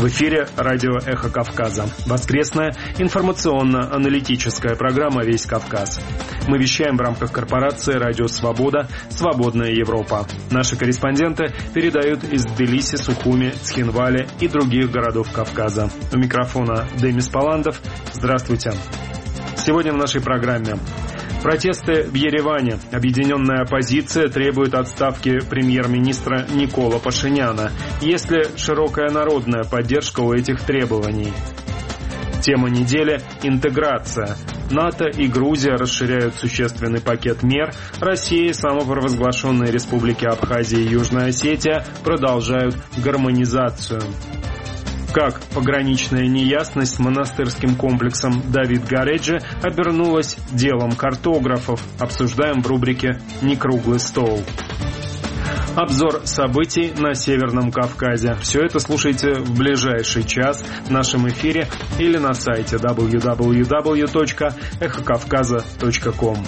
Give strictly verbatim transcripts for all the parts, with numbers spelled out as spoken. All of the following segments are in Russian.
В эфире радио «Эхо Кавказа». Воскресная информационно-аналитическая программа «Весь Кавказ». Мы вещаем в рамках корпорации «Радио Свобода. Свободная Европа». Наши корреспонденты передают из Тбилиси, Сухуми, Цхинвали и других городов Кавказа. У микрофона Демис Паландов. Здравствуйте. Сегодня в нашей программе. Протесты в Ереване. Объединенная оппозиция требует отставки премьер-министра Никола Пашиняна. Есть ли широкая народная поддержка у этих требований? Тема недели – интеграция. НАТО и Грузия расширяют существенный пакет мер. Россия и самопровозглашенные республики Абхазия и Южная Осетия продолжают гармонизацию. Как пограничная неясность с монастырским комплексом Давид Гареджи обернулась делом картографов, обсуждаем в рубрике «Некруглый стол». Обзор событий на Северном Кавказе. Все это слушайте в ближайший час в нашем эфире или на сайте дабл ю дабл ю дабл ю точка эхо кавказа точка ком.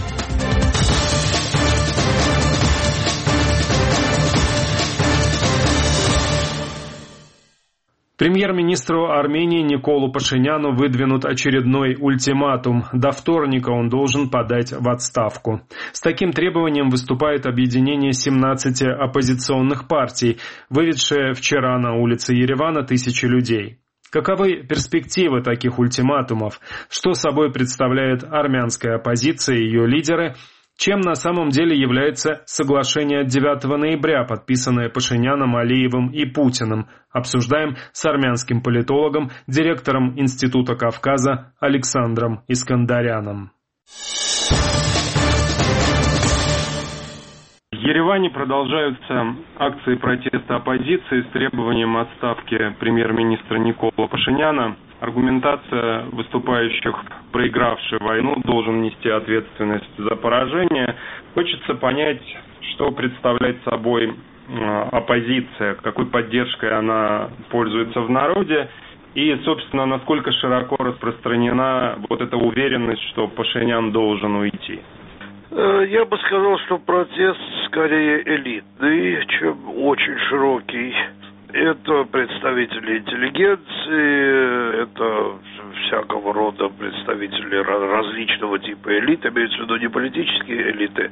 Премьер-министру Армении Николу Пашиняну выдвинут очередной ультиматум. До вторника он должен подать в отставку. С таким требованием выступает объединение семнадцати оппозиционных партий, выведшее вчера на улицы Еревана тысячи людей. Каковы перспективы таких ультиматумов? Что собой представляет армянская оппозиция и ее лидеры? Чем на самом деле является соглашение от девятого ноября, подписанное Пашиняном, Алиевым и Путиным? Обсуждаем с армянским политологом, директором Института Кавказа Александром Искандаряном. В Ереване продолжаются акции протеста оппозиции с требованием отставки премьер-министра Никола Пашиняна. Аргументация выступающих, проигравший войну, должен нести ответственность за поражение. Хочется понять, что представляет собой оппозиция, какой поддержкой она пользуется в народе и, собственно, насколько широко распространена вот эта уверенность, что Пашинян должен уйти. Я бы сказал, что протест скорее элитный, чем очень широкий. Это представители интеллигенции, это всякого рода представители различного типа элит, имеется в виду не политические элиты,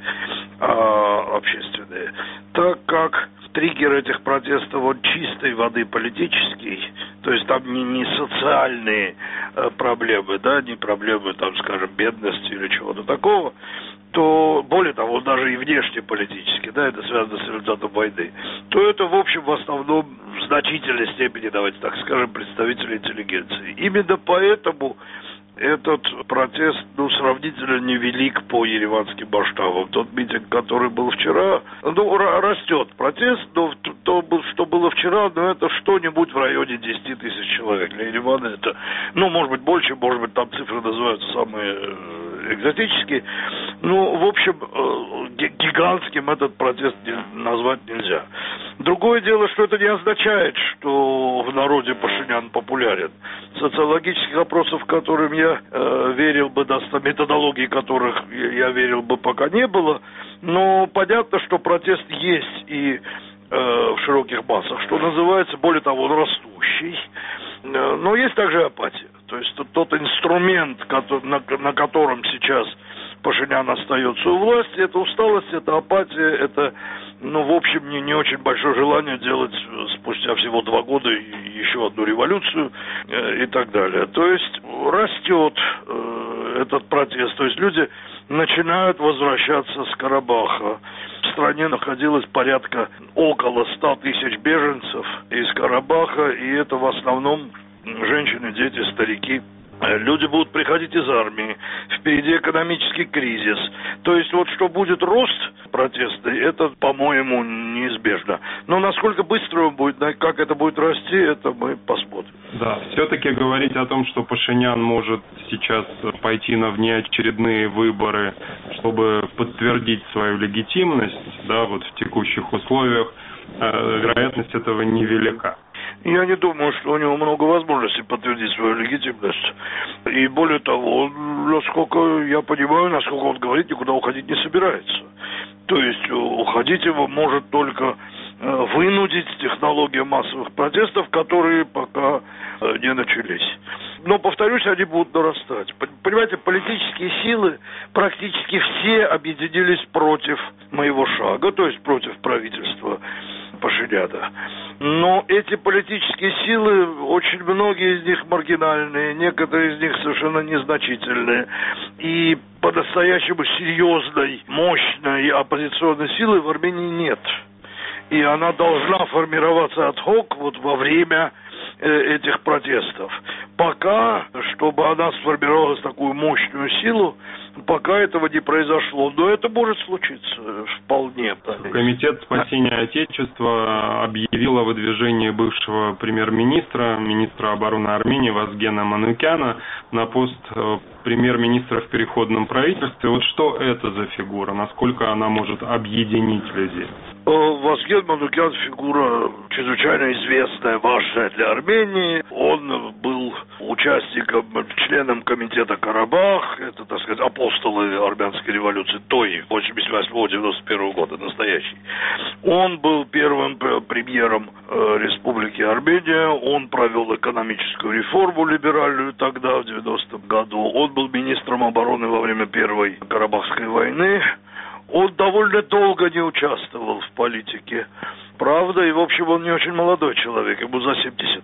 а общественные. Так как триггер этих протестов, он чистой воды политический, то есть там не, не социальные э, проблемы, да, не проблемы, там, скажем, бедности или чего-то такого, то, более того, даже и внешнеполитически, да, это связано с результатом войны, то это, в общем, в основном в значительной степени, давайте так скажем, представители интеллигенции. Именно поэтому этот протест, ну, сравнительно невелик по ереванским масштабам. Тот митинг, который был вчера, ну, растет протест, но то, что было вчера, ну, это что-нибудь в районе десяти тысяч человек. Для Еревана это, ну, может быть, больше, может быть, там цифры называются самые экзотические. Ну, в общем, гигантским этот протест назвать нельзя. Другое дело, что это не означает, что в народе Пашинян популярен. Социологических опросов, которым я э, верил бы, методологии которых я верил бы, пока не было, но понятно, что протест есть и э, в широких массах, что называется, более того, он растущий, э, но есть также апатия. То есть тот, тот инструмент, который, на, на котором сейчас Пашинян остается у власти, это усталость, это апатия, это, ну, в общем, не, не очень большое желание делать спустя всего два года еще одну революцию э, и так далее. То есть растет э, этот протест, то есть люди начинают возвращаться с Карабаха. В стране находилось порядка около ста тысяч беженцев из Карабаха, и это в основном женщины, дети, старики. Люди будут приходить из армии, впереди экономический кризис. То есть вот что будет рост протеста, это, по-моему, неизбежно. Но насколько быстро он будет, как это будет расти, это мы посмотрим. Да, все-таки говорить о том, что Пашинян может сейчас пойти на внеочередные выборы, чтобы подтвердить свою легитимность, да, вот в текущих условиях, вероятность этого невелика. Я не думаю, что у него много возможностей подтвердить свою легитимность. И более того, насколько я понимаю, насколько он говорит, никуда уходить не собирается. То есть уходить его может только вынудить технология массовых протестов, которые, пока не начались. Но, повторюсь, они будут нарастать. Понимаете, политические силы практически все объединились против моего шага, то есть против правительства Пашиняна. Но эти политические силы, очень многие из них маргинальные, некоторые из них совершенно незначительные. И по-настоящему серьезной, мощной оппозиционной силы в Армении нет. И она должна формироваться ад-хок вот во время э, этих протестов. Пока, чтобы она сформировалась такую мощную силу, пока этого не произошло. Но это может случиться вполне. Комитет спасения Отечества объявил о выдвижении бывшего премьер-министра, министра обороны Армении Вазгена Манукяна на пост премьер-министра в переходном правительстве. Вот что это за фигура? Насколько она может объединить людей? Вазген Манукян фигура чрезвычайно известная, важная для Армении. Он был участником, членом комитета Карабах, это, так сказать, апостолы армянской революции той, восемьдесят восьмого — девяносто первого года, настоящий. Он был первым премьером Республики Армения, он провел экономическую реформу либеральную тогда, в девяностом году. Он был министром обороны во время Первой Карабахской войны. Он довольно долго не участвовал в политике, правда, и, в общем, он не очень молодой человек, ему за семьдесят.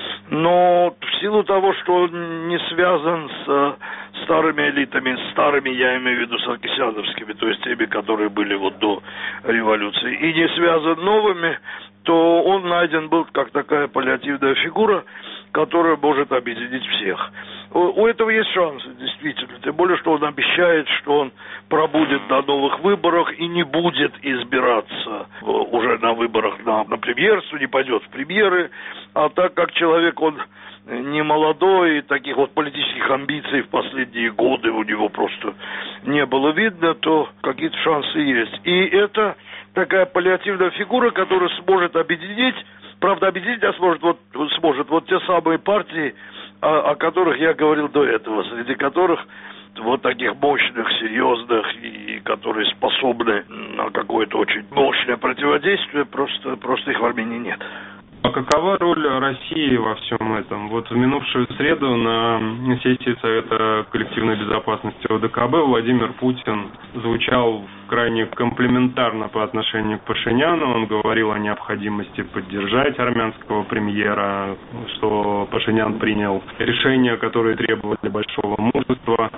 Но в силу того, что он не связан с старыми элитами, старыми, я имею в виду, саркисяновскими, то есть теми, которые были вот до революции, и не связан новыми, то он найден был как такая паллиативная фигура, которая может объединить всех. У этого есть шансы, действительно. Тем более, что он обещает, что он пробудет на новых выборах и не будет избираться уже на выборах на, на премьерство, не пойдет в премьеры. А так как человек, он не молодой, и таких вот политических амбиций в последние годы у него просто не было видно, то какие-то шансы есть. И это такая паллиативная фигура, которая сможет объединить, правда, объединить а сможет вот, сможет вот те самые партии, о, о которых я говорил до этого, среди которых вот таких мощных, серьезных и которые способны на какое-то очень мощное противодействие, просто, просто их в Армении нет. А какова роль России во всем этом? Вот в минувшую среду на сессии Совета коллективной безопасности ОДКБ Владимир Путин звучал крайне комплиментарно по отношению к Пашиняну. Он говорил о необходимости поддержать армянского премьера, что Пашинян принял решения, которые требовали большого мужества.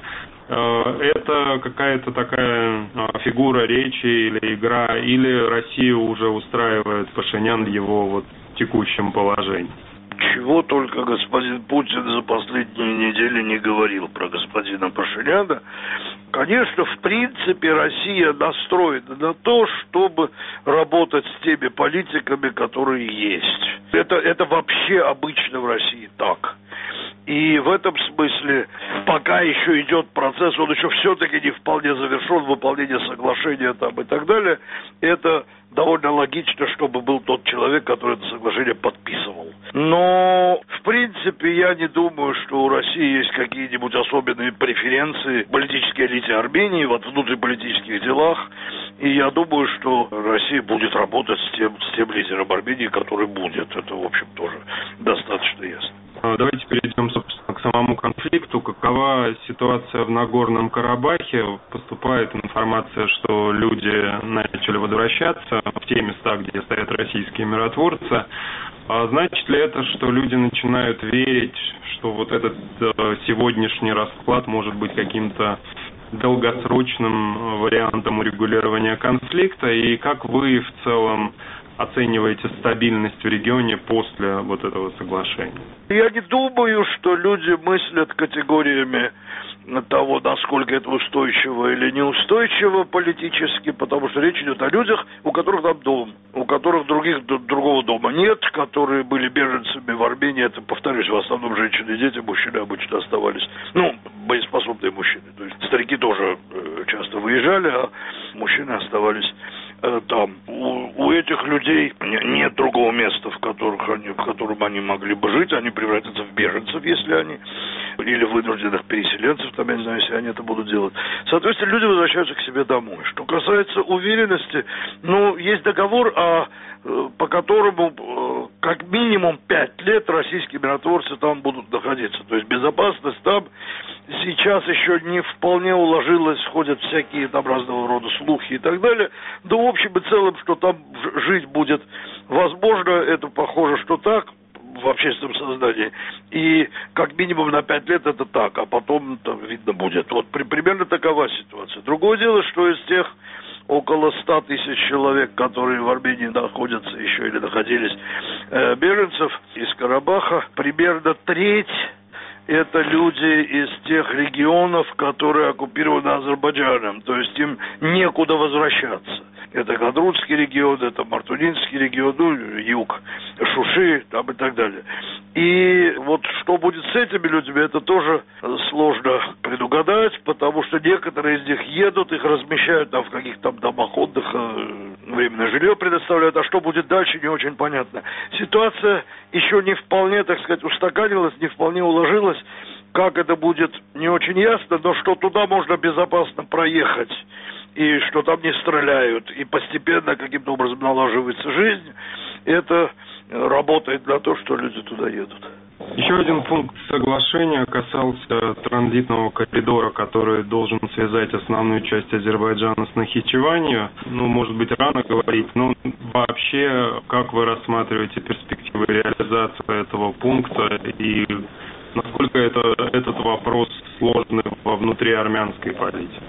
Это какая-то такая фигура речи или игра, или Россию уже устраивает Пашинян в его вот текущем положении? Чего только господин Путин за последние недели не говорил про господина Пашиняна. Конечно, в принципе, Россия настроена на то, чтобы работать с теми политиками, которые есть. Это, это вообще обычно в России так. И в этом смысле, пока еще идет процесс, он еще все-таки не вполне завершен, выполнение соглашения там и так далее, это довольно логично, чтобы был тот человек, который это соглашение подписывал. Но, в принципе, я не думаю, что у России есть какие-нибудь особенные преференции в политической элите Армении, вот в внутриполитических делах. И я думаю, что Россия будет работать с тем, с тем лидером Армении, который будет. Это, в общем, тоже достаточно ясно. Давайте перейдем, собственно, к самому конфликту. Какова ситуация в Нагорном Карабахе? Поступает информация, что люди начали возвращаться в те места, где стоят российские миротворцы. А значит ли это, что люди начинают верить, что вот этот сегодняшний расклад может быть каким-то долгосрочным вариантом урегулирования конфликта? И как вы в целом оцениваете стабильность в регионе после вот этого соглашения? Я не думаю, что люди мыслят категориями того, насколько это устойчиво или неустойчиво политически, потому что речь идет о людях, у которых там дом, у которых других, другого дома нет, которые были беженцами в Армении. Это, повторюсь, в основном женщины и дети, мужчины обычно оставались, ну, боеспособные мужчины. То есть старики тоже э, часто выезжали, а мужчины оставались э, там. У, у этих людей нет другого места, в, которых они, в котором они могли бы жить. Они превратятся в беженцев, если они, или вынужденных переселенцев, там, я не знаю, если они это будут делать. Соответственно, люди возвращаются к себе домой. Что касается уверенности, ну, есть договор, а, по которому как минимум пять лет российские миротворцы там будут находиться. То есть безопасность там сейчас еще не вполне уложилась, ходят всякие там разного рода слухи и так далее. Да в общем и целом, что там жить будет возможно, это похоже, что так, в общественном сознании. И как минимум на пять лет это так, а потом там видно будет. Вот при, примерно такова ситуация. Другое дело, что из тех около ста тысяч человек, которые в Армении находятся еще или находились, э, беженцев из Карабаха, примерно треть это люди из тех регионов, которые оккупированы Азербайджаном, то есть им некуда возвращаться. Это Гадрутский регион, это Мартунинский регион, ну, юг, Шуши, там и так далее. И вот что будет с этими людьми, это тоже сложно предугадать, потому что некоторые из них едут, их размещают там в каких-то там домах отдыха, временное жилье предоставляют, а что будет дальше, не очень понятно. Ситуация еще не вполне, так сказать, устаканилась, не вполне уложилась. Как это будет, не очень ясно, но что туда можно безопасно проехать, и что там не стреляют, и постепенно каким-то образом налаживается жизнь, это работает на то, что люди туда едут. Еще один пункт соглашения касался транзитного коридора, который должен связать основную часть Азербайджана с Нахичеванью. Ну, может быть, рано говорить, но вообще, как вы рассматриваете перспективы реализации этого пункта и насколько это, этот вопрос сложный во внутриармянской политике?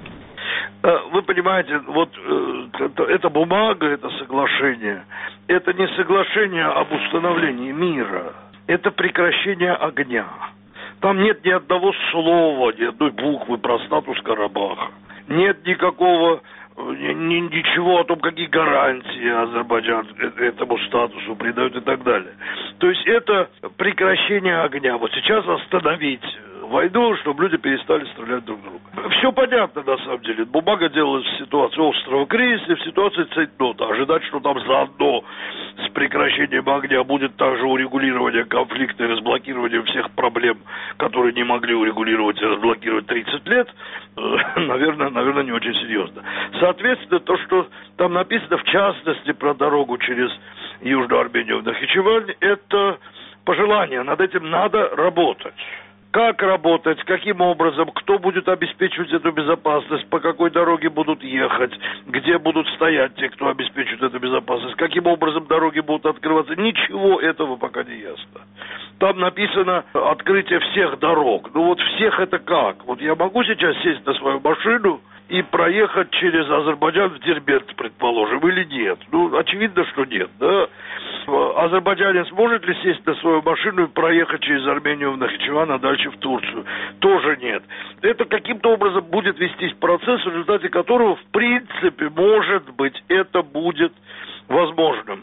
Вы понимаете, вот эта бумага, это соглашение, это не соглашение об установлении мира, это прекращение огня. Там нет ни одного слова, ни одной буквы про статус Карабаха. Нет никакого, ни, ничего о том, какие гарантии Азербайджан этому статусу придает и так далее. То есть это прекращение огня. Вот сейчас остановить войну, чтобы люди перестали стрелять друг в друга. Все понятно, на самом деле. Бумага делалась в ситуации острого кризиса, в ситуации цейтнота. Ожидать, что там заодно с прекращением огня будет также урегулирование конфликта и разблокирование всех проблем, которые не могли урегулировать и разблокировать тридцать лет, наверное, наверное, не очень серьезно. Соответственно, то, что там написано, в частности, про дорогу через Южную Армению в Нахичевань, это пожелание. Над этим надо работать. Как работать, каким образом, кто будет обеспечивать эту безопасность, по какой дороге будут ехать, где будут стоять те, кто обеспечивает эту безопасность, каким образом дороги будут открываться. Ничего этого пока не ясно. Там написано открытие всех дорог. Ну вот всех это как? Вот я могу сейчас сесть на свою машину и проехать через Азербайджан в Дербент, предположим, или нет? Ну, очевидно, что нет, да? Азербайджанец может ли сесть на свою машину и проехать через Армению в Нахичеван, а дальше в Турцию? Тоже нет. Это каким-то образом будет вестись процесс, в результате которого, в принципе, может быть, это будет возможным.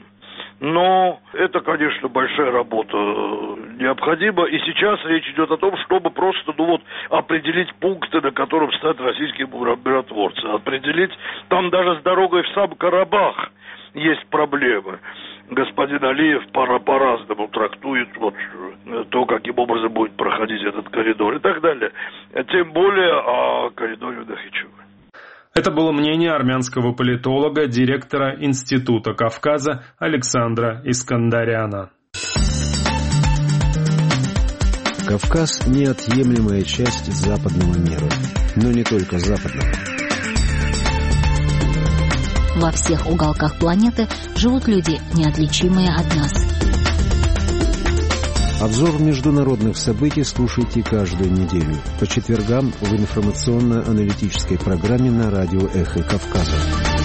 Но это, конечно, большая работа необходима. И сейчас речь идет о том, чтобы просто, ну вот, определить пункты, на которых стоят российские миротворцы. Определить, там даже с дорогой в сам Карабах есть проблемы. Господин Алиев пора по-разному трактует вот то, каким образом будет проходить этот коридор и так далее. Тем более о коридоре в Нахичевань. Это было мнение армянского политолога, директора Института Кавказа Александра Искандаряна. Кавказ – неотъемлемая часть западного мира, но не только западного. Во всех уголках планеты живут люди, неотличимые от нас. Обзор международных событий слушайте каждую неделю по четвергам в информационно-аналитической программе на радио «Эхо Кавказа».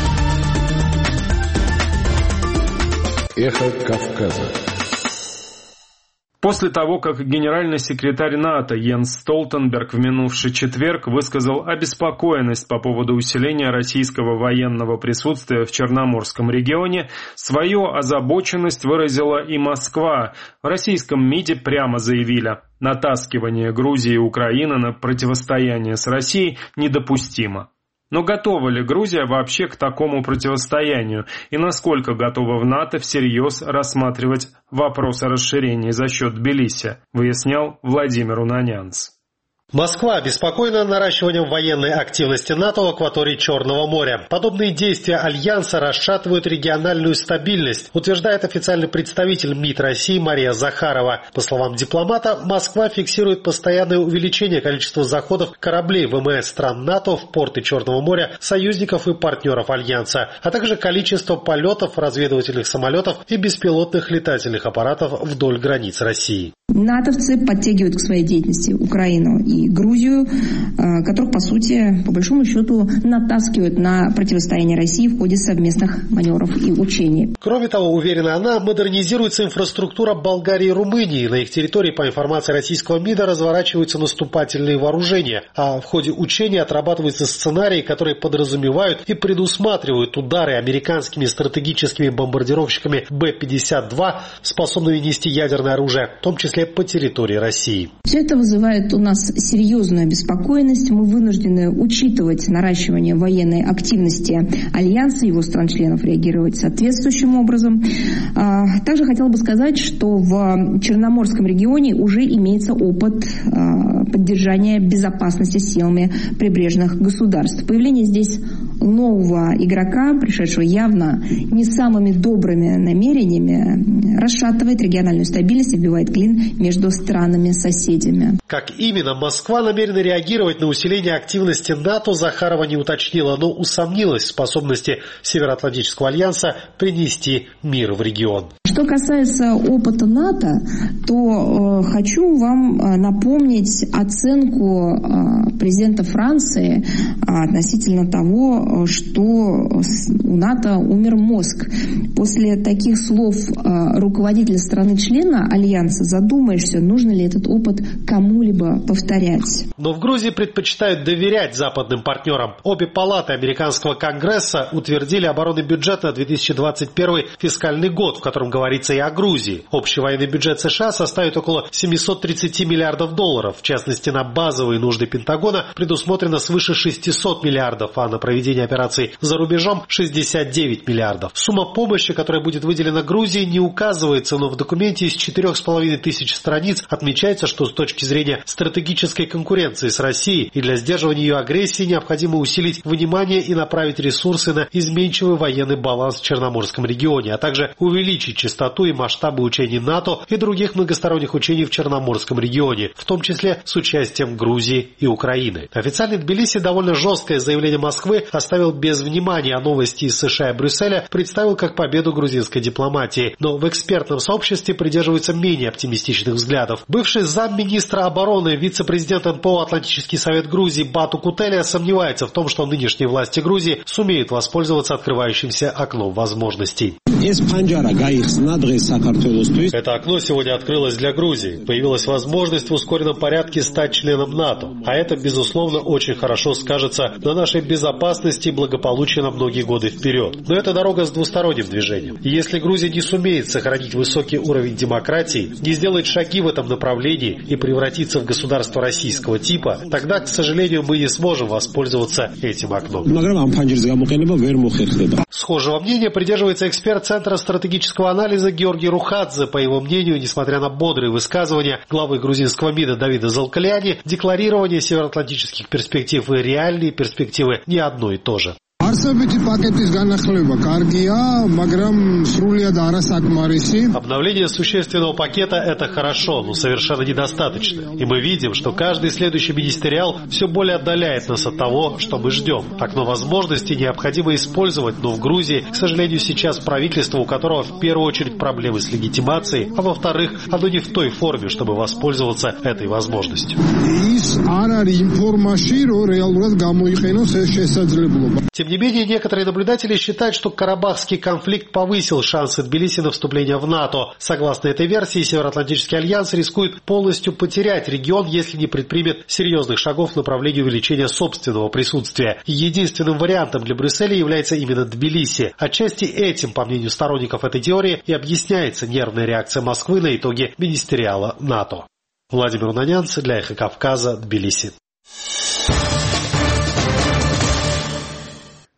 «Эхо Кавказа». После того, как генеральный секретарь НАТО Йенс Столтенберг в минувший четверг высказал обеспокоенность по поводу усиления российского военного присутствия в Черноморском регионе, свою озабоченность выразила и Москва. В российском МИДе прямо заявили: натаскивание Грузии и Украины на противостояние с Россией недопустимо. Но готова ли Грузия вообще к такому противостоянию и насколько готова в НАТО всерьез рассматривать вопрос о расширении за счет Тбилиси, выяснял Владимир Унанянц. Москва обеспокоена наращиванием военной активности НАТО в акватории Черного моря. Подобные действия Альянса расшатывают региональную стабильность, утверждает официальный представитель МИД России Мария Захарова. По словам дипломата, Москва фиксирует постоянное увеличение количества заходов кораблей ВМС стран НАТО в порты Черного моря, союзников и партнеров Альянса, а также количество полетов разведывательных самолетов и беспилотных летательных аппаратов вдоль границ России. натовцы подтягивают к своей деятельности Украину и Грузию, которых, по сути, по большому счету, натаскивают на противостояние России в ходе совместных маневров и учений. Кроме того, уверена она, модернизируется инфраструктура Болгарии и Румынии. На их территории, по информации российского МИДа, разворачиваются наступательные вооружения, а в ходе учений отрабатываются сценарии, которые подразумевают и предусматривают удары американскими стратегическими бомбардировщиками Бэ пятьдесят два, способными нести ядерное оружие, в том числе по территории России. Все это вызывает у нас серьезную обеспокоенность. Мы вынуждены учитывать наращивание военной активности Альянса, его стран-членов реагировать соответствующим образом. Также хотела бы сказать, что в Черноморском регионе уже имеется опыт поддержания безопасности силами прибрежных государств. Появление здесь нового игрока, пришедшего явно не самыми добрыми намерениями, расшатывает региональную стабильность и вбивает клин между странами-соседями. Как именно Москва намерена реагировать на усиление активности НАТО, Захарова не уточнила, но усомнилась в способности Североатлантического альянса принести мир в регион. Что касается опыта НАТО, то э, хочу вам э, напомнить оценку э, президента Франции э, относительно того, что у НАТО умер мозг. После таких слов э, руководителя страны-члена Альянса задумаешься, нужно ли этот опыт кому-либо повторять. Но в Грузии предпочитают доверять западным партнерам. Обе палаты американского Конгресса утвердили оборонный бюджет на две тысячи двадцать первый фискальный год, в котором говорится и о Грузии. Общий военный бюджет США составит около семьсот тридцать миллиардов долларов. В частности, на базовые нужды Пентагона предусмотрено свыше шестьсот миллиардов, а на проведение операций за рубежом шестьдесят девять миллиардов. Сумма помощи, которая будет выделена Грузии, не указывается, но в документе из четырех с половиной тысяч страниц отмечается, что с точки зрения стратегической конкуренции с Россией и для сдерживания ее агрессии необходимо усилить внимание и направить ресурсы на изменчивый военный баланс в Черноморском регионе, а также увеличить частоту и масштабы учений НАТО и других многосторонних учений в Черноморском регионе, в том числе с участием Грузии и Украины. Официальный Тбилиси довольно жесткое заявление Москвы оставил без внимания, а новости из США и Брюсселя представил как победу грузинской дипломатии. Но в экспертном сообществе придерживаются менее оптимистичных взглядов. Бывший замминистра обороны, вице-президент эн пэ о Атлантический совет Грузии Бату Кутелия сомневается в том, что нынешние власти Грузии сумеют воспользоваться открывающимся окном возможностей. Это окно сегодня открылось для Грузии. Появилась возможность в ускоренном порядке стать членом НАТО. А это, безусловно, очень хорошо скажется на нашей безопасности и благополучии на многие годы вперед. Но это дорога с двусторонним движением. И если Грузия не сумеет сохранить высокий уровень демократии, не сделает шаги в этом направлении и превратиться в государство российского типа, тогда, к сожалению, мы не сможем воспользоваться этим окном. Схожего мнения придерживается эксперт Центра стратегического анализа Георгий Рухадзе. По его мнению, несмотря на бодрые высказывания главы грузинского МИДа Давида Залкаляни, декларирование североатлантических перспектив и реальные перспективы не одно и то же. Обновление существенного пакета – это хорошо, но совершенно недостаточно. И мы видим, что каждый следующий министериал все более отдаляет нас от того, что мы ждем. Окно возможностей необходимо использовать, но в Грузии, к сожалению, сейчас правительство, у которого в первую очередь проблемы с легитимацией, а во-вторых, оно не в той форме, чтобы воспользоваться этой возможностью. Тем не менее, некоторые наблюдатели считают, что Карабахский конфликт повысил шансы Тбилиси на вступление в НАТО. Согласно этой версии, Североатлантический альянс рискует полностью потерять регион, если не предпримет серьезных шагов в направлении увеличения собственного присутствия. И единственным вариантом для Брюсселя является именно Тбилиси. Отчасти этим, по мнению сторонников этой теории, и объясняется нервная реакция Москвы на итоги министериала НАТО. Владимир Унанянц для Эхо Кавказа, Тбилиси.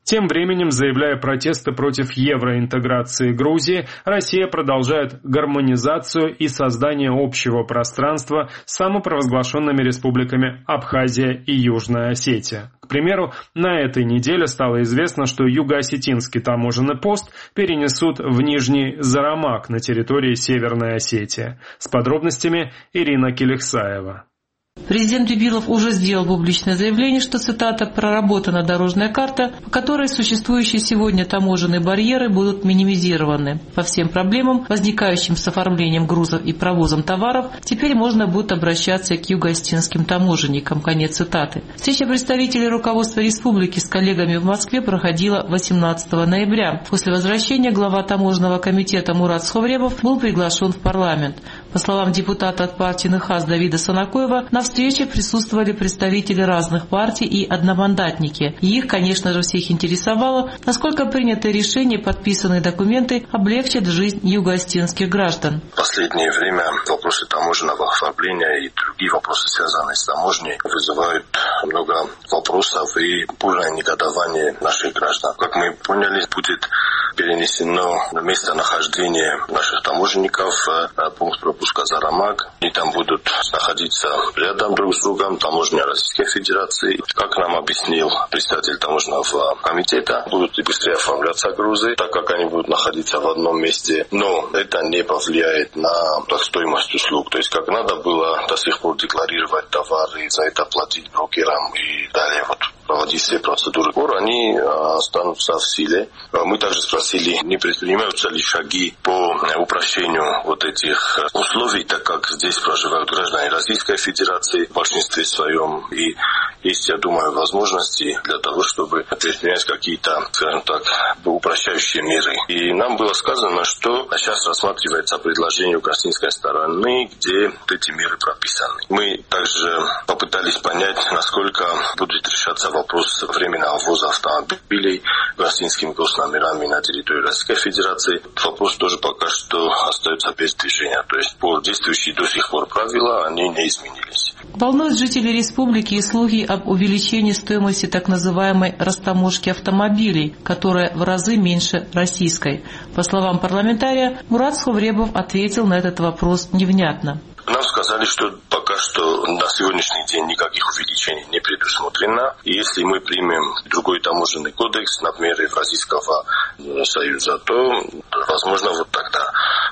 Тем временем, заявляя протесты против евроинтеграции Грузии, Россия продолжает гармонизацию и создание общего пространства с самопровозглашенными республиками Абхазия и Южная Осетия. К примеру, на этой неделе стало известно, что юго-осетинский таможенный пост перенесут в Нижний Зарамак на территории Северной Осетии. С подробностями Ирина Келехсаева. Президент Бибилов уже сделал публичное заявление, что, цитата, «проработана дорожная карта, по которой существующие сегодня таможенные барьеры будут минимизированы. По всем проблемам, возникающим с оформлением грузов и провозом товаров, теперь можно будет обращаться к юго-осетинским таможенникам». Конец цитаты. Встреча представителей руководства республики с коллегами в Москве проходила восемнадцатого ноября. После возвращения глава таможенного комитета Мурат Сховребов был приглашен в парламент. По словам депутата от партии НХАС Давида Санакоева, на встрече присутствовали представители разных партий и одномандатники. И их, конечно же, всех интересовало, насколько принятые решения и подписанные документы облегчат жизнь юго-осетинских граждан. В последнее время вопросы таможенного оформления и другие вопросы, связанные с таможней, вызывают много вопросов и полное негодование наших граждан. Как мы поняли, будет перенесено местонахождение наших таможенников в пункт пропуска Зарамак, и там будут находиться рядом друг с другом таможня Российской Федерации. Как нам объяснил представитель таможенного комитета, будут и быстрее оформляться грузы, так как они будут находиться в одном месте, но это не повлияет на стоимость услуг. То есть как надо было до сих пор декларировать товары, за это платить брокерам и далее вот проводить все процедуры, они останутся в силе. Мы также спросили, не предпринимаются ли шаги по упрощению вот этих условий, так как здесь проживают граждане Российской Федерации в большинстве своем. И есть, я думаю, возможности для того, чтобы предпринять какие-то, скажем так, упрощающие меры. И нам было сказано, что сейчас рассматривается предложение украинской стороны, где вот эти меры прописаны. Мы также попытались понять, насколько будет решаться вопрос временного ввоза автомобилей гражданскими госномерами на территории Российской Федерации. Вопрос тоже пока что остается без движения. То есть по действующие до сих пор правила, они не изменились. Волнуют жителей республики и слухи об увеличении стоимости так называемой растаможки автомобилей, которая в разы меньше российской. По словам парламентария, Мурат Сховребов ответил на этот вопрос невнятно. Нам сказали, что пока что на сегодняшний день никаких увеличений не предусмотрено. И если мы примем другой таможенный кодекс, например, Евразийского союза, то, возможно, вот тогда.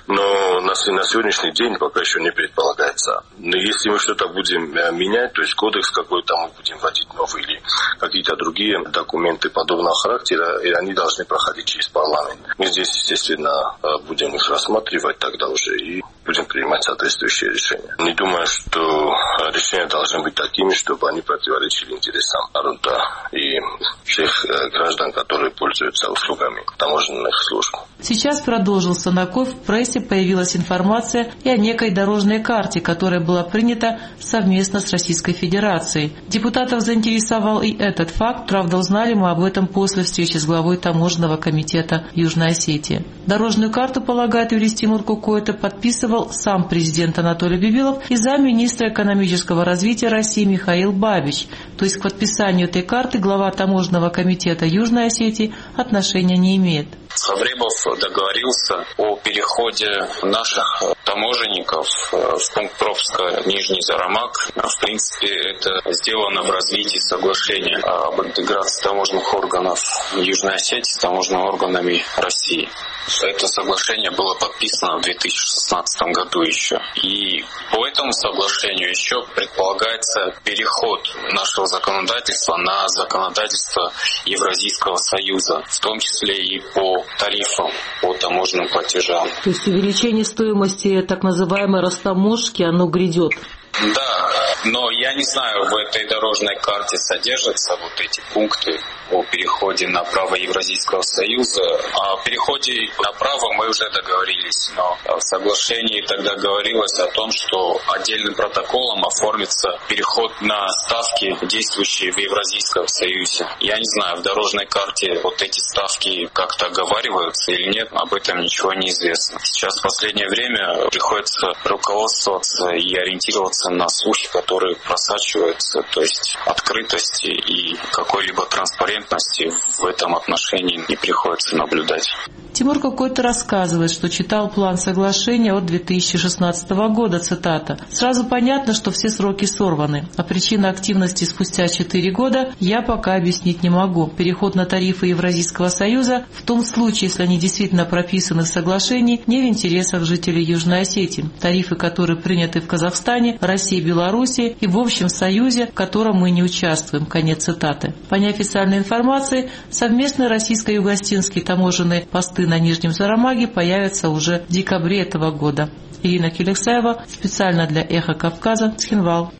Но на, на сегодняшний день пока еще не предполагается. Но если мы что-то будем менять, то есть кодекс какой-то мы будем вводить новый или какие-то другие документы подобного характера, и они должны проходить через парламент. Мы здесь, естественно, будем их рассматривать тогда уже и будем принимать соответствующие решения. Не думаю, что решения должны быть такими, чтобы они противоречили интересам народа и всех граждан, которые пользуются услугами таможенных служб. Сейчас продолжил Санакоев, в прессе появилась информация и о некой дорожной карте, которая была принята совместно с Российской Федерацией. Депутатов заинтересовал и этот факт, правда, узнали мы об этом после встречи с главой таможенного комитета Южной Осетии. Дорожную карту, полагает юрист Тимур Кукоета, подписывал сам президент Анатолий Бибилов и замминистра экономического развития России Михаил Бабич. То есть к подписанию этой карты глава таможенного комитета Южной Осетии отношения не имеет. Сховребов договорился о переходе наших таможенников в пункт пропуска Нижний Зарамак. В принципе, это сделано в развитии соглашения об интеграции таможенных органов Южной Осетии с таможенными органами России. Это соглашение было подписано в две тысячи шестнадцатом году еще. И по этому соглашению еще предполагается переход нашего законодательства на законодательство Евразийского союза, в том числе и по тарифам, по таможенным платежам. То есть увеличение стоимости так называемой растаможки, оно грядет? Да, но я не знаю, в этой дорожной карте содержатся вот эти пункты о переходе на право Евразийского союза. О переходе на право мы уже договорились, но в соглашении тогда говорилось о том, что отдельным протоколом оформится переход на ставки, действующие в Евразийском союзе. Я не знаю, в дорожной карте вот эти ставки как-то оговариваются или нет, об этом ничего не известно. Сейчас в последнее время приходится руководствоваться и ориентироваться на слухи, которые просачиваются, то есть открытости и какой-либо транспарентности транспарентности в этом отношении не приходится наблюдать. Тимур какой-то рассказывает, что читал план соглашения от две тысячи шестнадцатого года, цитата. «Сразу понятно, что все сроки сорваны, а причина активности спустя четыре года я пока объяснить не могу. Переход на тарифы Евразийского союза в том случае, если они действительно прописаны в соглашении, не в интересах жителей Южной Осетии. Тарифы, которые приняты в Казахстане, России, Белоруссии и в общем союзе, в котором мы не участвуем». Конец цитаты. По неофициальной информации, совместные российско-югостинские таможенные посты на Нижнем Зарамаге появятся уже в декабре этого года. Ирина Келексаева, специально для «Эхо Кавказа», Цхинвал.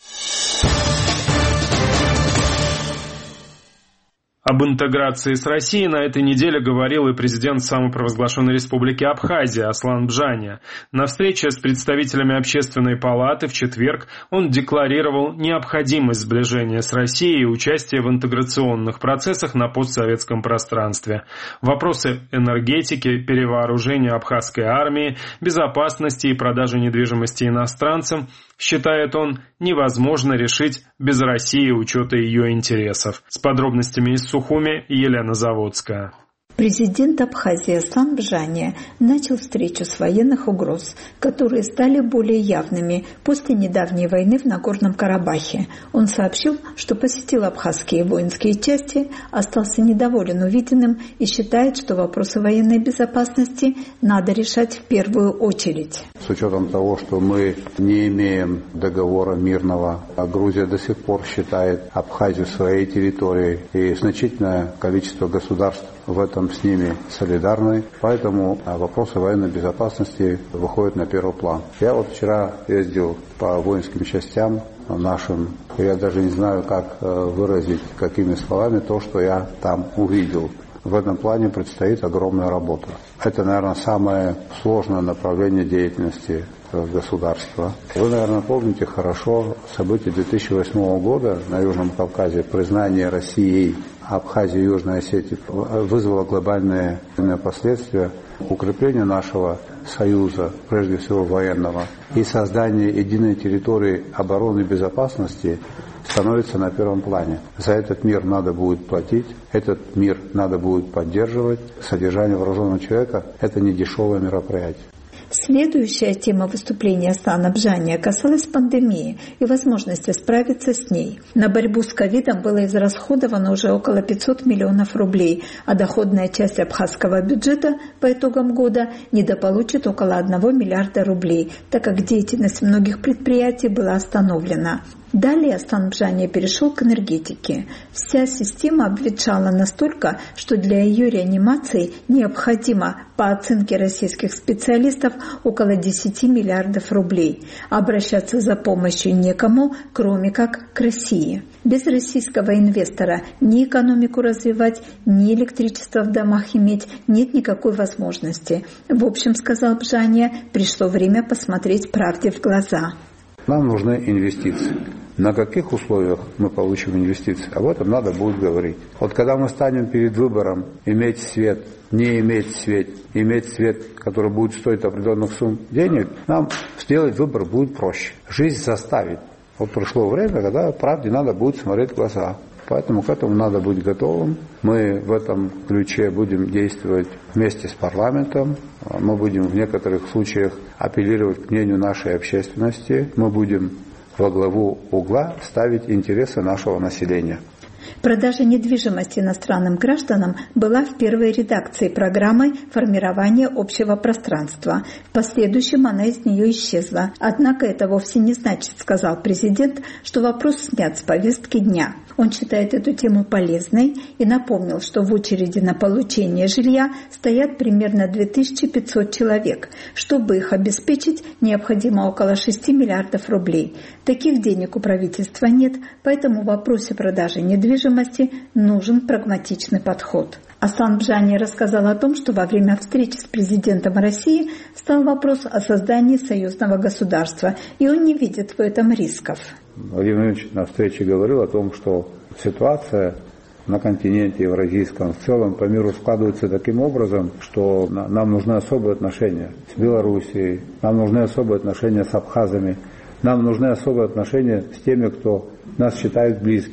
Об интеграции с Россией на этой неделе говорил и президент самопровозглашенной республики Абхазия Аслан Бжаня. На встрече с представителями общественной палаты в четверг он декларировал необходимость сближения с Россией и участия в интеграционных процессах на постсоветском пространстве. Вопросы энергетики, перевооружения абхазской армии, безопасности и продажи недвижимости иностранцам, считает он, невозможно решить без России учета ее интересов. С подробностями из Сухуми Елена Заводская. Президент Абхазии Аслан Бжаня начал встречу с военных угроз, которые стали более явными после недавней войны в Нагорном Карабахе. Он сообщил, что посетил абхазские воинские части, остался недоволен увиденным и считает, что вопросы военной безопасности надо решать в первую очередь. С учетом того, что мы не имеем договора мирного, а Грузия до сих пор считает Абхазию своей территорией, и значительное количество государств в этом с ними солидарны, поэтому вопросы военной безопасности выходят на первый план. Я вот вчера ездил по воинским частям нашим, я даже не знаю, как выразить, какими словами то, что я там увидел. В этом плане предстоит огромная работа. Это, наверное, самое сложное направление деятельности государства. Вы, наверное, помните хорошо события две тысячи восьмого года на Южном Кавказе. Признание Россией Абхазии и Южной Осетии вызвало глобальные последствия. Укрепление нашего союза, прежде всего военного, и создание единой территории обороны и безопасности становится на первом плане. За этот мир надо будет платить, этот мир надо будет поддерживать. Содержание вооруженного человека – это не дешевое мероприятие. Следующая тема выступления Аслана Бжаня касалась пандемии и возможности справиться с ней. На борьбу с ковидом было израсходовано уже около пятьсот миллионов рублей, а доходная часть абхазского бюджета по итогам года недополучит около одного миллиарда рублей, так как деятельность многих предприятий была остановлена. Далее Аслан Бжаня перешел к энергетике. Вся система обветшала настолько, что для ее реанимации необходимо, по оценке российских специалистов, около десять миллиардов рублей. Обращаться за помощью некому, кроме как к России. Без российского инвестора ни экономику развивать, ни электричество в домах иметь нет никакой возможности. В общем, сказал Бжаня, пришло время посмотреть правде в глаза. Нам нужны инвестиции. На каких условиях мы получим инвестиции, об этом надо будет говорить. Вот когда мы станем перед выбором иметь свет, не иметь свет, иметь свет, который будет стоить определенных сумм денег, нам сделать выбор будет проще. Жизнь заставит. Вот пришло время, когда правде надо будет смотреть в глаза. Поэтому к этому надо быть готовым. Мы в этом ключе будем действовать вместе с парламентом. Мы будем в некоторых случаях апеллировать к мнению нашей общественности. Мы будем во главу угла ставить интересы нашего населения. Продажа недвижимости иностранным гражданам была в первой редакции программы формирования общего пространства. В последующем она из нее исчезла. Однако это вовсе не значит, сказал президент, что вопрос снят с повестки дня. Он считает эту тему полезной и напомнил, что в очереди на получение жилья стоят примерно две тысячи пятьсот человек. Чтобы их обеспечить, необходимо около шести миллиардов рублей. Таких денег у правительства нет, поэтому в вопросе продажи недвижимости нужен прагматичный подход. Аслан Бжаня рассказал о том, что во время встречи с президентом России встал вопрос о создании союзного государства, и он не видит в этом рисков. Владимир Владимирович на встрече говорил о том, что ситуация на континенте евразийском в целом по миру складывается таким образом, что нам нужны особые отношения с Белоруссией, нам нужны особые отношения с абхазами, нам нужны особые отношения с теми, кто нас считает близкими.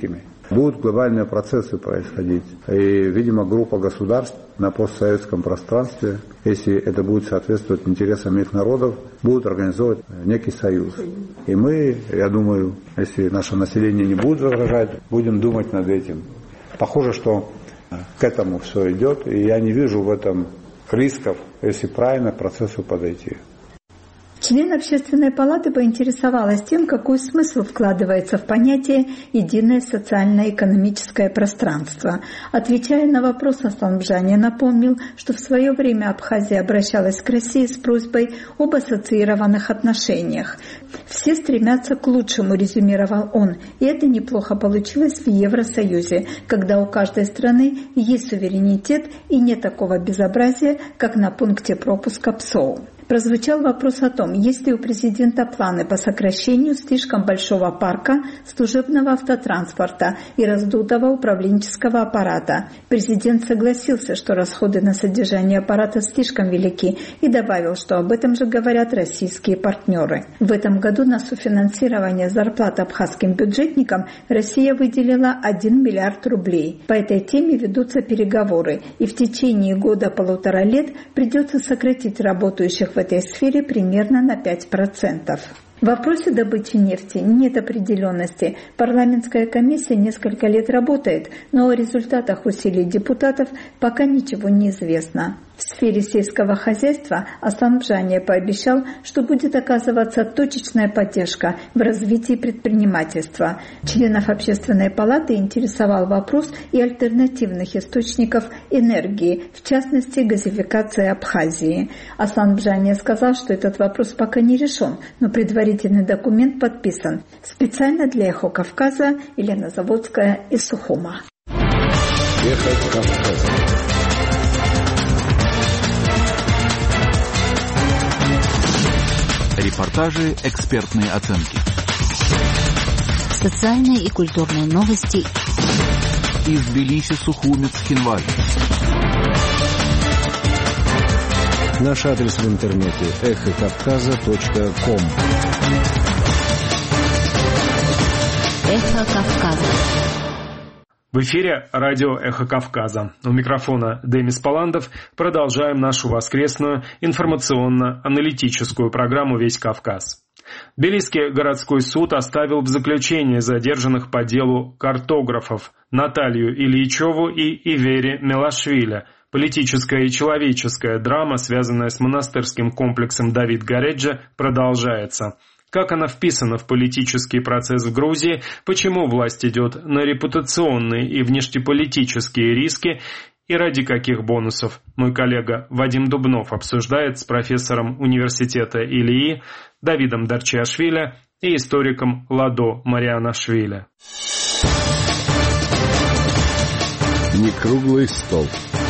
Будут глобальные процессы происходить. И, видимо, группа государств на постсоветском пространстве, если это будет соответствовать интересам их народов, будут организовывать некий союз. И мы, я думаю, если наше население не будет возражать, будем думать над этим. Похоже, что к этому все идет, и я не вижу в этом рисков, если правильно к процессу подойти. Член Общественной палаты поинтересовалась тем, какой смысл вкладывается в понятие «единое социально-экономическое пространство». Отвечая на вопрос, Асламбжания напомнил, что в свое время Абхазия обращалась к России с просьбой об ассоциированных отношениях. «Все стремятся к лучшему», резюмировал он, и это неплохо получилось в Евросоюзе, когда у каждой страны есть суверенитет и нет такого безобразия, как на пункте пропуска ПСОУ. Прозвучал вопрос о том, есть ли у президента планы по сокращению слишком большого парка служебного автотранспорта и раздутого управленческого аппарата. Президент согласился, что расходы на содержание аппарата слишком велики, и добавил, что об этом же говорят российские партнеры. В этом году на софинансирование зарплат абхазским бюджетникам Россия выделила один миллиард рублей. По этой теме ведутся переговоры, и в течение года-полутора лет придется сократить работающих в в этой сфере примерно на пять процентов. В вопросе добычи нефти нет определенности. Парламентская комиссия несколько лет работает, но о результатах усилий депутатов пока ничего не известно. В сфере сельского хозяйства Асламбжания пообещал, что будет оказываться точечная поддержка в развитии предпринимательства. Членов Общественной палаты интересовал вопрос и альтернативных источников энергии, в частности газификации Абхазии. Асламбжания сказал, что этот вопрос пока не решен, но предварительный документ подписан. Специально для «Эхо Кавказа» Елена Заводская из Сухума. «Эхо Кавказа». Репортажи, экспертные оценки. Социальные и культурные новости. Из Тбилиси, Сухуми, Цхинвали. Наш адрес в интернете эхо кавказа точка ком. Эхо Кавказа. В эфире радио «Эхо Кавказа». У микрофона Демис Паландов. Продолжаем нашу воскресную информационно-аналитическую программу «Весь Кавказ». Тбилисский городской суд оставил в заключении задержанных по делу картографов Наталью Ильичеву и Ивере Мелашвили. Политическая и человеческая драма, связанная с монастырским комплексом Давид Гареджи, продолжается. Как она вписана в политический процесс в Грузии, почему власть идет на репутационные и внешнеполитические риски и ради каких бонусов, мой коллега Вадим Дубнов обсуждает с профессором университета Илии Давидом Дарчиашвили и историком Ладо Марианашвили. Не круглый стол.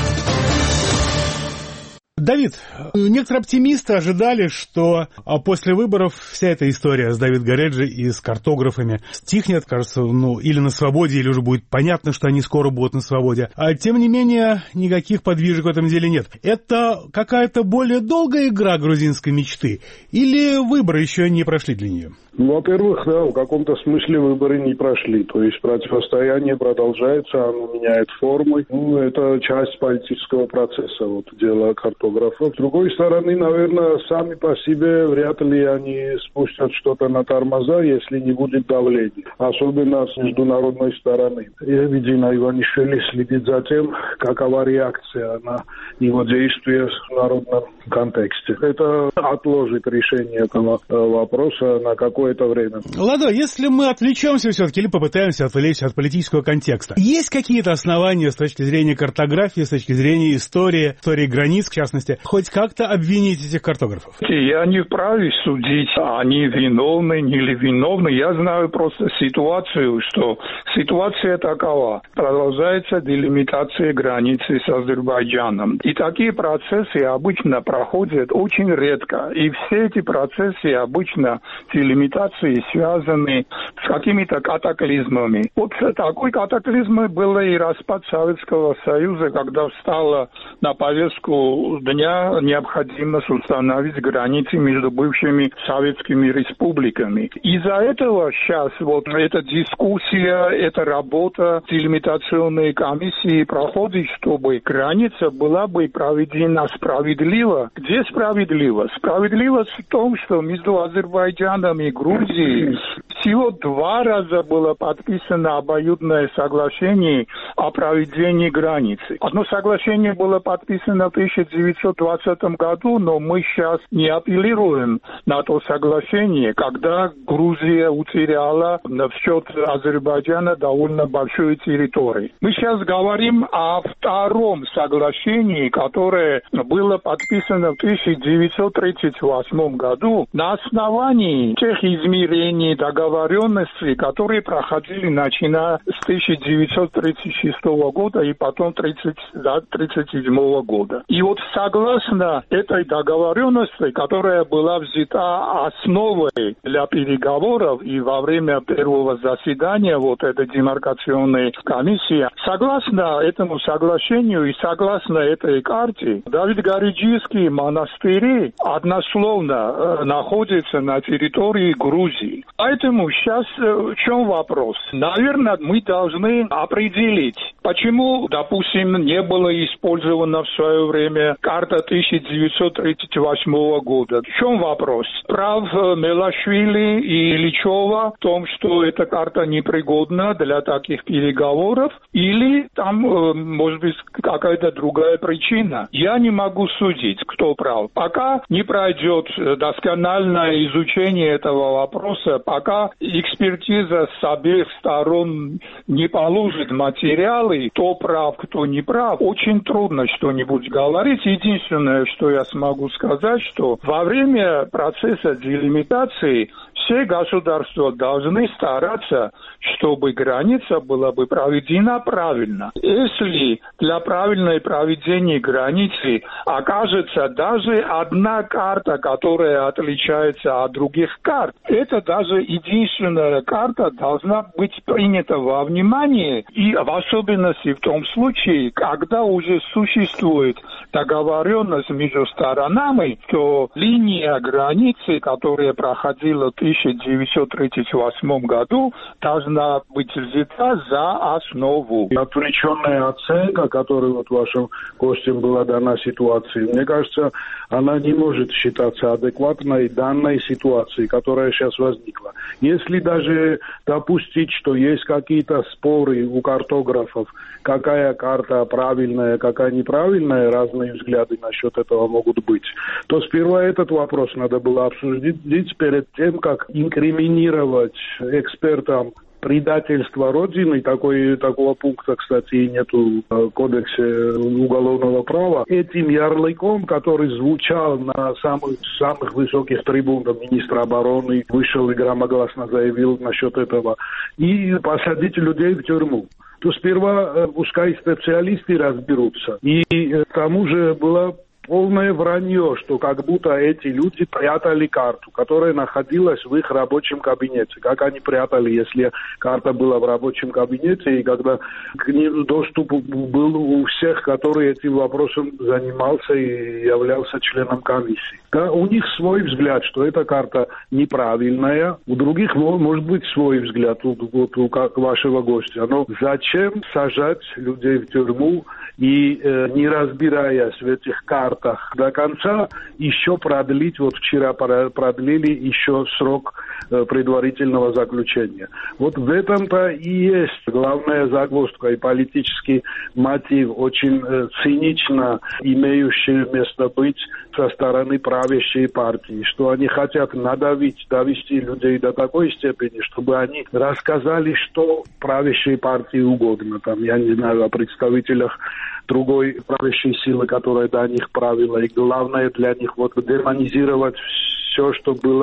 Давид, некоторые оптимисты ожидали, что после выборов вся эта история с Давид Гареджи и с картографами стихнет, кажется, ну, или на свободе, или уже будет понятно, что они скоро будут на свободе. А тем не менее, никаких подвижек в этом деле нет. Это какая-то более долгая игра грузинской мечты? Или выборы еще не прошли для нее? Ну, во-первых, да, в каком-то смысле выборы не прошли. То есть противостояние продолжается, оно меняет формы. Ну, это часть политического процесса, вот, дело картографов. С другой стороны, наверное, сами по себе вряд ли они спустят что-то на тормоза, если не будет давления. Особенно с международной стороны. Я, видимо, Иванишвили следит за тем, какова реакция на его действия в народном контексте. Это отложит решение этого вопроса на какое это время. Ладно, если мы отвлечемся все-таки или попытаемся отвлечься от политического контекста, есть какие-то основания с точки зрения картографии, с точки зрения истории, истории границ, в частности, хоть как-то обвинить этих картографов? Я не вправе судить, они виновны или виновны. Я знаю просто ситуацию, что ситуация такова. Продолжается делимитация границы с Азербайджаном. И такие процессы обычно проходят очень редко. И все эти процессы обычно делимитации связаны с какими-то катаклизмами. Вот такой катаклизм был и распад Советского Союза, когда встала на повестку дня необходимо установить границы между бывшими советскими республиками. Из-за этого сейчас вот эта дискуссия, эта работа делимитационной комиссии проходит, чтобы граница была бы проведена справедливо. Где справедливость? Справедливость в том, что между Азербайджаном и Грузией всего два раза было подписано обоюдное соглашение о проведении границы. Одно соглашение было подписано в тысяча девятьсот двадцатом году, но мы сейчас не апеллируем на то соглашение, когда Грузия утеряла в счет Азербайджана довольно большую территорию. Мы сейчас говорим о втором соглашении, которое было подписано в тысяча девятьсот тридцать восьмом году на основании тех измерений, договоренностей, которые проходили начиная с тысяча девятьсот тридцать шестого года и потом тридцать, до тридцать седьмого года. И вот согласно этой договоренности, которая была взята основой для переговоров и во время первого заседания вот этой демаркационной комиссии, согласно этому соглашению и согласно этой карте, Давид-Гариджийские монастыри однословно э, находятся на территории Грузии. Поэтому сейчас э, в чем вопрос? Наверное, мы должны определить, почему, допустим, не было использована в свое время карта тысяча девятьсот тридцать восьмого года. В чем вопрос? Прав Мелашвили и Ильичева в том, что эта карта непригодна для таких переговоров, или там, э, может быть, какая-то другая причина. Я не могу судить, кто прав. Пока не пройдет доскональное изучение этого вопроса, пока экспертиза с обеих сторон не положит материалы, кто прав, кто не прав, очень трудно что-нибудь говорить. Единственное, что я смогу сказать, что во время процесса делимитации все государства должны стараться, чтобы граница была бы проведена правильно. Если для правильной проведения границы окажется даже одна карта, которая отличается от других карт, это даже единственная карта должна быть принята во внимание, и в особенности в том случае, когда уже существует договоренность между сторонами, то линия границы, которая проходила в тысяча девятьсот тридцать восьмом году, должна быть взята за основу. Отвлеченная оценка, которая вот вашим гостям была дана ситуации, мне кажется, она не может считаться адекватной данной ситуации, которая сейчас возникла. Если даже допустить, что есть какие-то споры у картографов, какая карта правильная, какая неправильная, разные взгляды насчет этого могут быть, то сперва этот вопрос надо было обсудить перед тем, как инкриминировать экспертам предательство Родины, такой, такого пункта, кстати, и нету в кодексе уголовного права, этим ярлыком, который звучал на самых, самых высоких трибунах, министра обороны вышел и громогласно заявил насчет этого, и посадить людей в тюрьму. То сперва пускай специалисты разберутся. И к тому же было полное вранье, что как будто эти люди прятали карту, которая находилась в их рабочем кабинете. Как они прятали, если карта была в рабочем кабинете, и когда к ним доступ был у всех, которые этим вопросом занимался и являлся членом комиссии. Да, у них свой взгляд, что эта карта неправильная, у других может быть свой взгляд, у, вот, у как вашего гостя. Но зачем сажать людей в тюрьму и э, не разбираясь в этих картах до конца, еще продлить, вот вчера продлили еще срок э, предварительного заключения. Вот в этом-то и есть главная загвоздка и политический мотив, очень э, цинично имеющий место быть со стороны правящей партии, что они хотят надавить, довести людей до такой степени, чтобы они рассказали, что правящей партии угодно. Там, я не знаю, о представителях другой правящей силы, которая до них правила. И главное для них вот демонизировать все, что было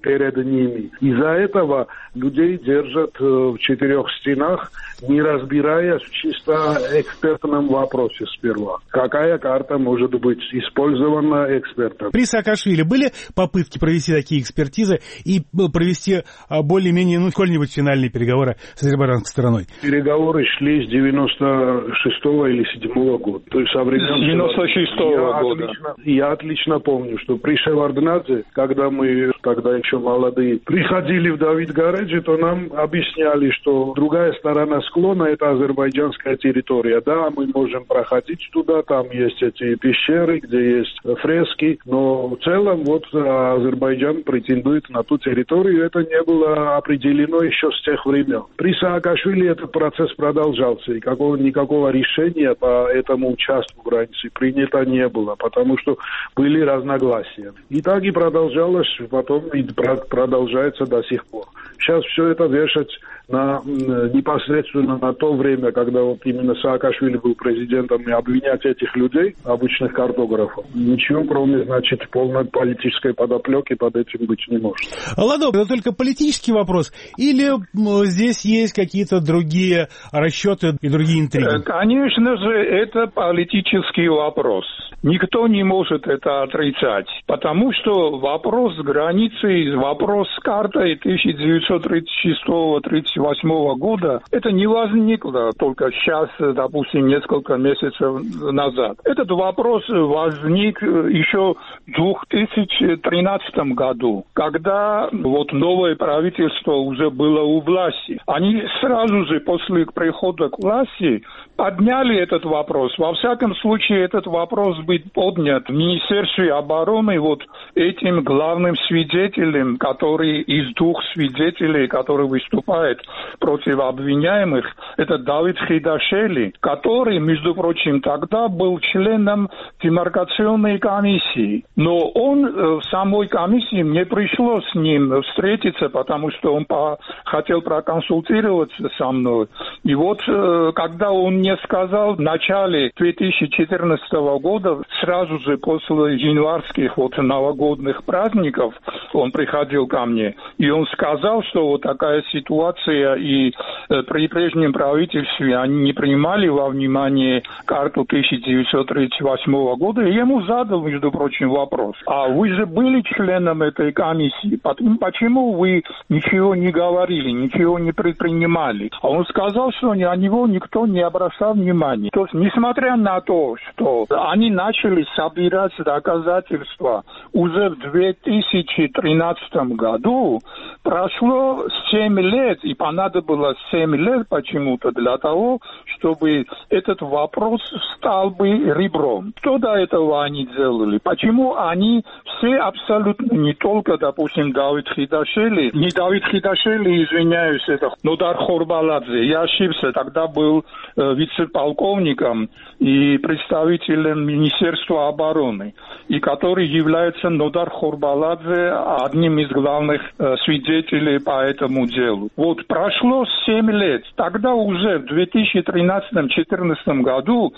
перед ними. Из-за этого людей держат в четырех стенах, не разбираясь в чисто экспертном вопросе сперва. Какая карта может быть использована экспертом? При Саакашвили были попытки провести такие экспертизы и провести более-менее, ну, сколь-нибудь финальные переговоры с азербайджанской стороной? Переговоры шли с девяносто шестого или седьмого года. То есть со времен девяносто шестого я года. Отлично, я отлично помню, что при Шеварднадзе, когда мы тогда еще молодые приходили в Давид-Гареджи, то нам объясняли, что другая сторона склона — это азербайджанская территория. Да, мы можем проходить туда, там есть эти пещеры, где есть фрески, но в целом вот Азербайджан претендует на ту территорию. Это не было определено еще с тех времен. При Саакашвили этот процесс продолжался, и какого, никакого решения по этому участку границы принято не было, потому что были разногласия. И так и продолжалось, потом и продолжается до сих пор. Сейчас все это вешать на, непосредственно на то время, когда вот именно Саакашвили был президентом, и обвинять этих людей, обычных картографов, ничего, кроме, значит, полной политической подоплеки под этим быть не может. Ладно, это только политический вопрос, или здесь есть какие-то другие расчеты и другие интриги? Конечно же, это политический вопрос. Никто не может это отрицать, потому что вопрос с границей, вопрос с картой тысяча девятьсот тридцать шестого — тридцать восьмого года, это не возникло только сейчас, допустим, несколько месяцев назад. Этот вопрос возник еще в две тысячи тринадцатом году, когда вот новое правительство уже было у власти. Они сразу же после прихода к власти подняли этот вопрос. Во всяком случае, этот вопрос был поднят в Министерстве обороны вот этим главным свидетелем, который из двух свидетелей, который выступает против обвиняемых, это Давид Хидашели, который, между прочим, тогда был членом демаркационной комиссии. Но он в самой комиссии, мне пришлось с ним встретиться, потому что он по, хотел проконсультироваться со мной. И вот, когда он мне сказал в начале две тысячи четырнадцатого года, сразу же после январских вот новогодних праздников, он приходил ко мне, и он сказал, что вот такая ситуация, и э, при прежнем правительстве они не принимали во внимание карту тысяча девятьсот тридцать восьмого года, и ему задал, между прочим, вопрос: а вы же были членом этой комиссии, почему вы ничего не говорили, ничего не предпринимали? А он сказал, что на него никто не обращал внимания. То есть, несмотря на то, что они начали собирать доказательства уже в две тысячи тринадцатом году, прошло семь лет, и понадобилось семь лет почему-то для того, чтобы этот вопрос стал бы ребром. Что до этого они делали? Почему они все абсолютно, не только, допустим, Давид Хидашели, не Давид Хидашели, извиняюсь, это Нодар Хорбаладзе, я ошибся, тогда был э, вице-полковником и представителем Министерства обороны, и который является Нодар Хорбаладзе одним из главных э, свидетелей по этому делу. Вот прошло семь лет. Тогда уже в две тысячи тринадцатом — две тысячи четырнадцатом году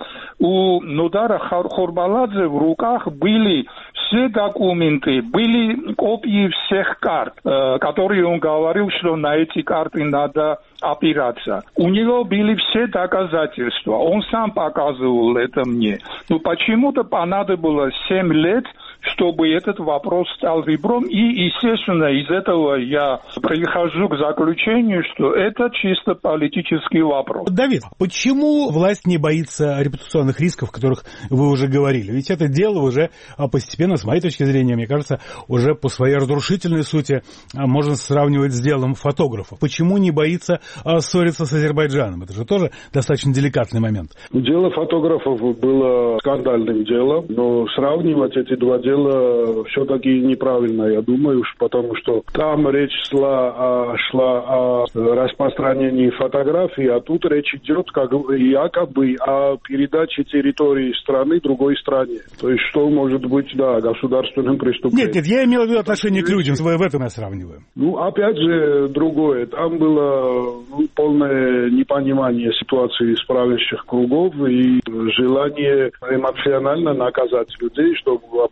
у Нодара Хорбаладзе в руках были все документы, были копии всех карт, э, которые он говорил, что на эти карты надо опираться. У него были все доказательства. Он сам показывал это мне. Но почему-то понадобилось семь лет, чтобы этот вопрос стал ребром. И, естественно, из этого я прихожу к заключению, что это чисто политический вопрос. Давид, почему власть не боится репутационных рисков, о которых вы уже говорили? Ведь это дело уже постепенно, с моей точки зрения, мне кажется, уже по своей разрушительной сути можно сравнивать с делом фотографов. Почему не боится ссориться с Азербайджаном? Это же тоже достаточно деликатный момент. Дело фотографов было скандальным делом, но сравнивать эти два дела все-таки неправильно, я думаю, потому что там речь шла о, шла о распространении фотографий, а тут речь идет как якобы о передаче территории страны другой стране. То есть что может быть, да, государственным преступлением. Нет, нет, я имел в виду отношение к людям, в этом я сравниваю. Ну, опять же, другое. Там было ну, полное непонимание ситуации из правящих кругов и желание эмоционально наказать людей, что абсолютно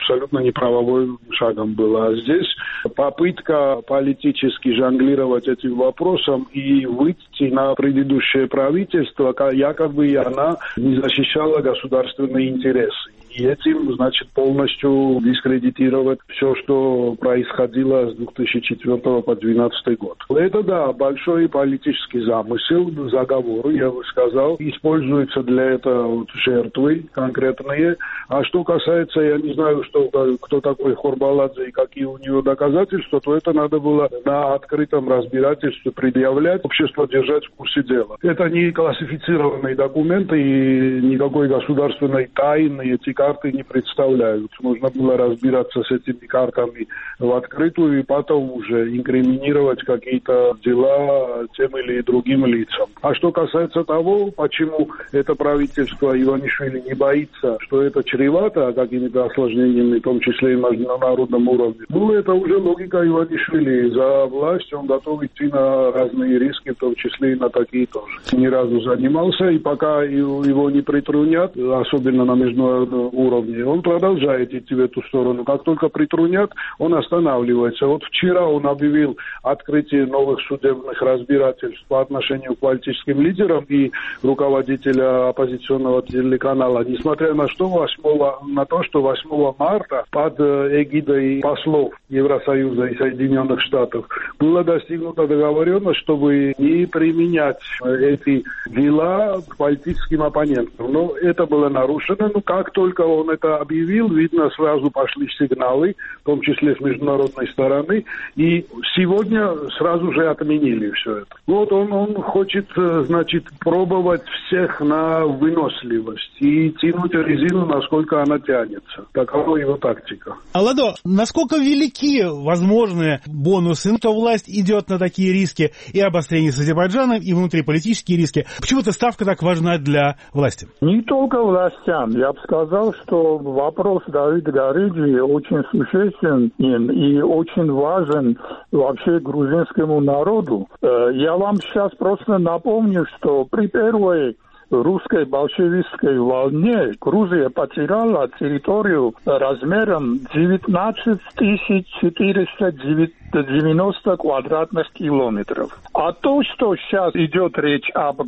неправовым шагом было. А здесь попытка политически жонглировать этим вопросом и выйти на предыдущее правительство, якобы она не защищала государственные интересы. И этим, значит, полностью дискредитировать все, что происходило с две тысячи четвёртого по две тысячи двенадцатый год. Это, да, большой политический замысел, заговор, я бы сказал, используются для этого вот жертвы конкретные. А что касается, я не знаю, что, кто такой Хорбаладзе и какие у него доказательства, то это надо было на открытом разбирательстве предъявлять, общество держать в курсе дела. Это не классифицированные документы и никакой государственной тайны эти карты не представляют. Нужно было разбираться с этими картами в открытую и потом уже инкриминировать какие-то дела тем или другим лицам. А что касается того, почему это правительство Иванишвили не боится, что это чревато какими-то осложнениями, в том числе и на международном уровне, ну, это уже логика Иванишвили. За власть он готов идти на разные риски, в том числе и на такие тоже. Ни разу занимался, и пока его не притрунят, особенно на международном уровне, он продолжает идти в эту сторону. Как только притрунят, он останавливается. Вот вчера он объявил открытие новых судебных разбирательств по отношению к политическим лидерам и руководителя оппозиционного телеканала, несмотря на, что восьмого, на то, что восьмого марта под эгидой послов Евросоюза и Соединенных Штатов была достигнута договоренность, чтобы не применять эти дела к политическим оппонентам. Но это было нарушено. Но как только он это объявил, видно, сразу пошли сигналы, в том числе с международной стороны, и сегодня сразу же отменили все это. Вот он, он хочет, значит, пробовать всех на выносливость и тянуть резину, насколько она тянется. Такова его тактика. Аладо, насколько велики возможные бонусы? Ну, то власть идет на такие риски и обострение с Азербайджаном, и внутриполитические риски. Почему эта ставка так важна для власти? Не только властям. Я бы сказал, что вопрос Давида Гариджи очень существенен и очень важен вообще грузинскому народу. Я вам сейчас просто напомню, что при первой русской большевистской волне Грузия потеряла территорию размером девятнадцать тысяч четыреста девяносто квадратных километров. А то, что сейчас идет речь об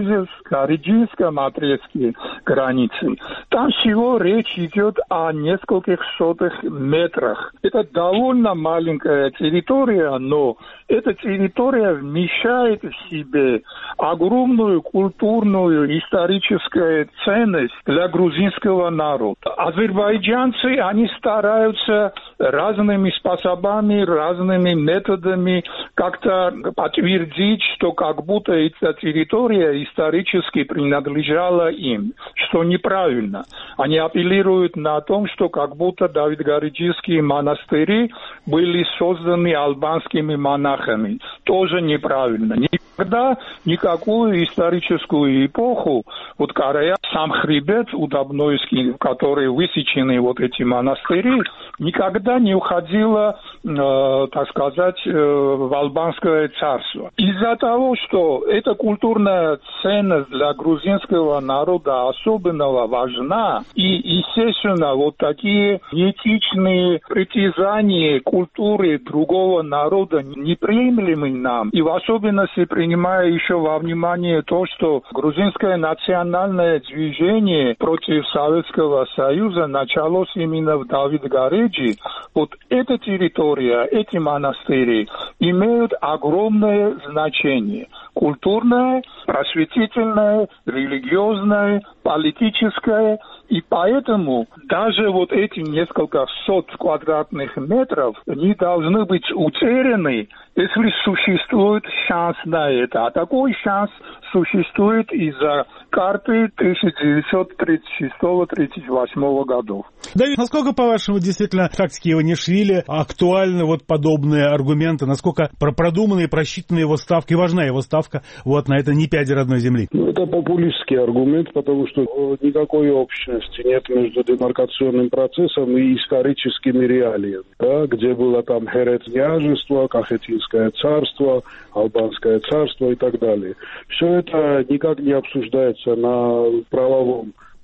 Гариджийском отрезке границы, там всего речь идет о нескольких сотых метрах. Это довольно маленькая территория, но эта территория вмещает в себе огромную культурную историческая ценность для грузинского народа. Азербайджанцы, они стараются разными способами, разными методами как-то подтвердить, что как будто эта территория исторически принадлежала им, что неправильно. Они апеллируют на том, что как будто Давид-Гариджийские монастыри были созданы албанскими монахами. Тоже неправильно. Никогда никакую историческую эпоху, вот Карая, сам хребет Удобнойский, в который высечены вот эти монастыри, никогда не уходила, э, так сказать, э, в албанское царство. Из-за того, что эта культурная ценность для грузинского народа особенно важна, и, естественно, вот такие неэтичные притязания культуры другого народа неприемлемы нам, и в особенности принимая еще во внимание то, что грузинское национальное движение против Советского Союза началось именно в Давид-Гариджи. Вот эта территория, эти монастыри имеют огромное значение. Культурное, просветительное, религиозное, политическое. И поэтому даже вот эти несколько сот квадратных метров не должны быть утеряны, если существует шанс на это. А такой шанс существует из-за карты тысяча девятьсот тридцать шестого — тридцать восьмого годов. Давид, насколько, по-вашему, действительно тактики Иванишвили актуальны вот подобные аргументы? Насколько продуманные, просчитанные его ставки, важна его ставка вот на это не пяди родной земли? Ну, это популистский аргумент, потому что никакой общности нет между демаркационным процессом и историческими реалиями, да, где было там Херет княжество, Кахетинское царство, Албанское царство и так далее. Все это никак не обсуждается на правовом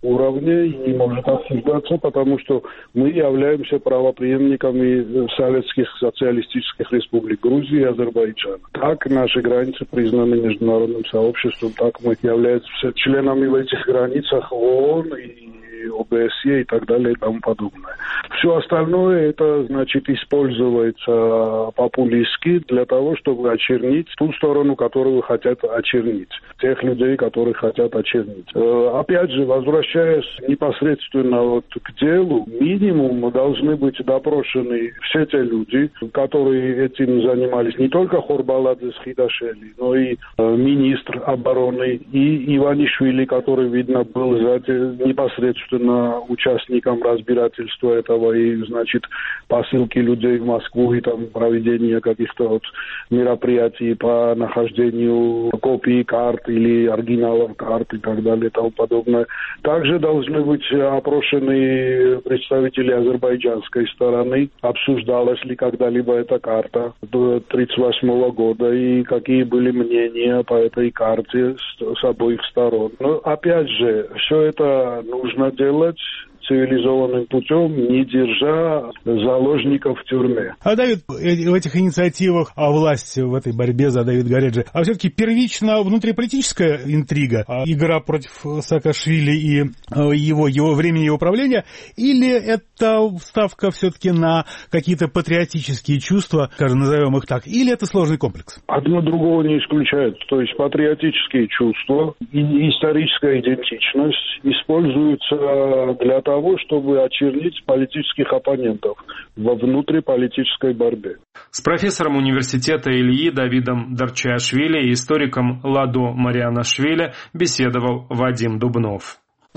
уровне и не может обсуждаться, потому что мы являемся правопреемниками советских социалистических республик Грузии и Азербайджана. Так наши границы признаны международным сообществом, так мы являемся членами в этих границах ООН и ОБСЕ и так далее и тому подобное. Все остальное это, значит, используется популистски для того, чтобы очернить ту сторону, которую хотят очернить. Тех людей, которых хотят очернить. Опять же, возвращаясь непосредственно вот к делу, минимум должны быть допрошены все те люди, которые этим занимались. Не только Хорбаладзе Схидашвили, но и министр обороны, и Иванишвили, который, видно, был непосредственно участникам разбирательства этого и, значит, посылки людей в Москву и там проведение каких-то вот мероприятий по нахождению копий карт или оригиналов карт и так далее и тому подобное. Также должны быть опрошены представители азербайджанской стороны, обсуждалась ли когда-либо эта карта до тридцать восьмого года и какие были мнения по этой карте с, с обоих сторон. Но опять же, все это нужно делать делать цивилизованным путем, не держа заложников в тюрьме. А, Давид, в этих инициативах о власти в этой борьбе за Давида Гареджи, а все-таки первично внутриполитическая интрига, игра против Саакашвили и его, его времени его правления, или это ставка все-таки на какие-то патриотические чувства, скажем, назовем их так, или это сложный комплекс? Одно другого не исключает. То есть патриотические чувства и историческая идентичность используются для того, того, чтобы очернить политических оппонентов во внутриполитической борьбе. С профессором университета Ильи Давидом Дарчиашвили и историком Ладо Марианашвили беседовал Вадим Дубнов.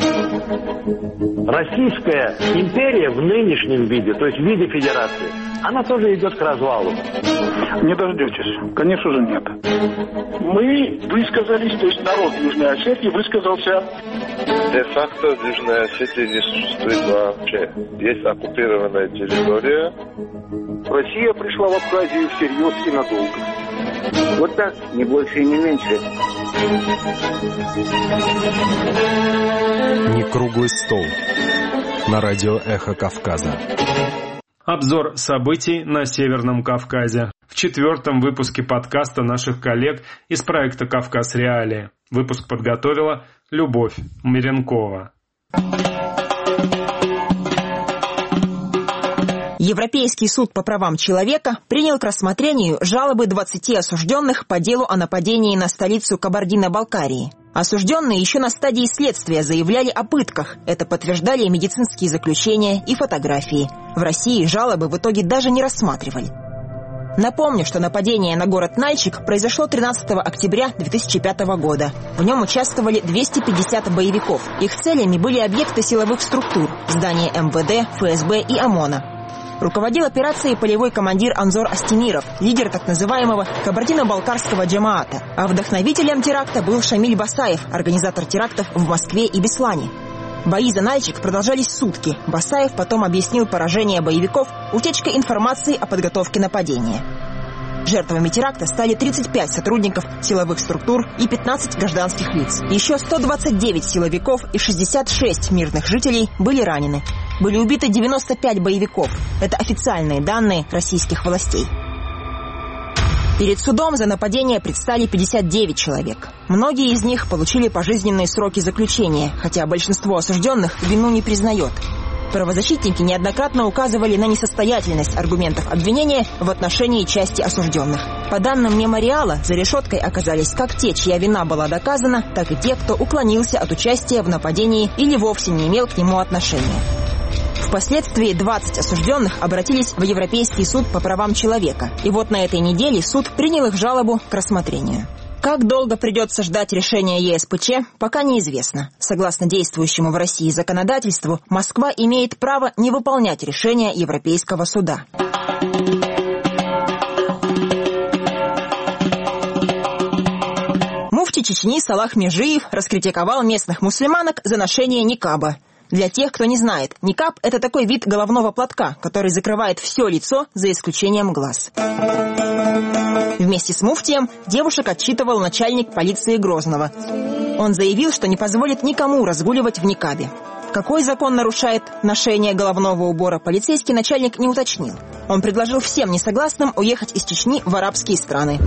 Российская империя в нынешнем виде, то есть в виде федерации, она тоже идет к развалу. Не дождетесь. Конечно же, нет. Мы высказались, то есть народ Южной Осетии высказался. Де-факто в Южной Осетии не существует вообще. Есть оккупированная территория. Россия пришла в Абхазию всерьез и надолго. Вот так, не больше и не меньше. Не круглый стол. На радио «Эхо Кавказа». Обзор событий на Северном Кавказе. В четвертом выпуске подкаста наших коллег из проекта «Кавказ Реалии». Выпуск подготовила Любовь Миренкова. Европейский суд по правам человека принял к рассмотрению жалобы двадцати осужденных по делу о нападении на столицу Кабардино-Балкарии. Осужденные еще на стадии следствия заявляли о пытках. Это подтверждали медицинские заключения и фотографии. В России жалобы в итоге даже не рассматривали. Напомню, что нападение на город Нальчик произошло тринадцатого октября две тысячи пятого года. В нем участвовали двести пятьдесят боевиков. Их целями были объекты силовых структур, здания эм вэ дэ, эф эс бэ и ОМОНа. Руководил операцией полевой командир Анзор Астемиров, лидер так называемого Кабардино-Балкарского джамаата. А вдохновителем теракта был Шамиль Басаев, организатор терактов в Москве и Беслане. Бои за Нальчик продолжались сутки. Басаев потом объяснил поражение боевиков утечкой информации о подготовке нападения. Жертвами теракта стали тридцать пять сотрудников силовых структур и пятнадцать гражданских лиц. Еще сто двадцать девять силовиков и шестьдесят шесть мирных жителей были ранены. Были убиты девяносто пять боевиков. Это официальные данные российских властей. Перед судом за нападение предстали пятьдесят девять человек. Многие из них получили пожизненные сроки заключения, хотя большинство осужденных вину не признает. Правозащитники неоднократно указывали на несостоятельность аргументов обвинения в отношении части осужденных. По данным мемориала, за решеткой оказались как те, чья вина была доказана, так и те, кто уклонился от участия в нападении или вовсе не имел к нему отношения. Впоследствии двадцать осужденных обратились в Европейский суд по правам человека. И вот на этой неделе суд принял их жалобу к рассмотрению. Как долго придется ждать решения е эс пэ че, пока неизвестно. Согласно действующему в России законодательству, Москва имеет право не выполнять решения Европейского суда. Муфти Чечни Салах Межиев раскритиковал местных мусульманок за ношение никаба. Для тех, кто не знает, никаб – это такой вид головного платка, который закрывает все лицо за исключением глаз. Вместе с муфтием девушек отчитывал начальник полиции Грозного. Он заявил, что не позволит никому разгуливать в никабе. Какой закон нарушает ношение головного убора, полицейский начальник не уточнил. Он предложил всем несогласным уехать из Чечни в арабские страны.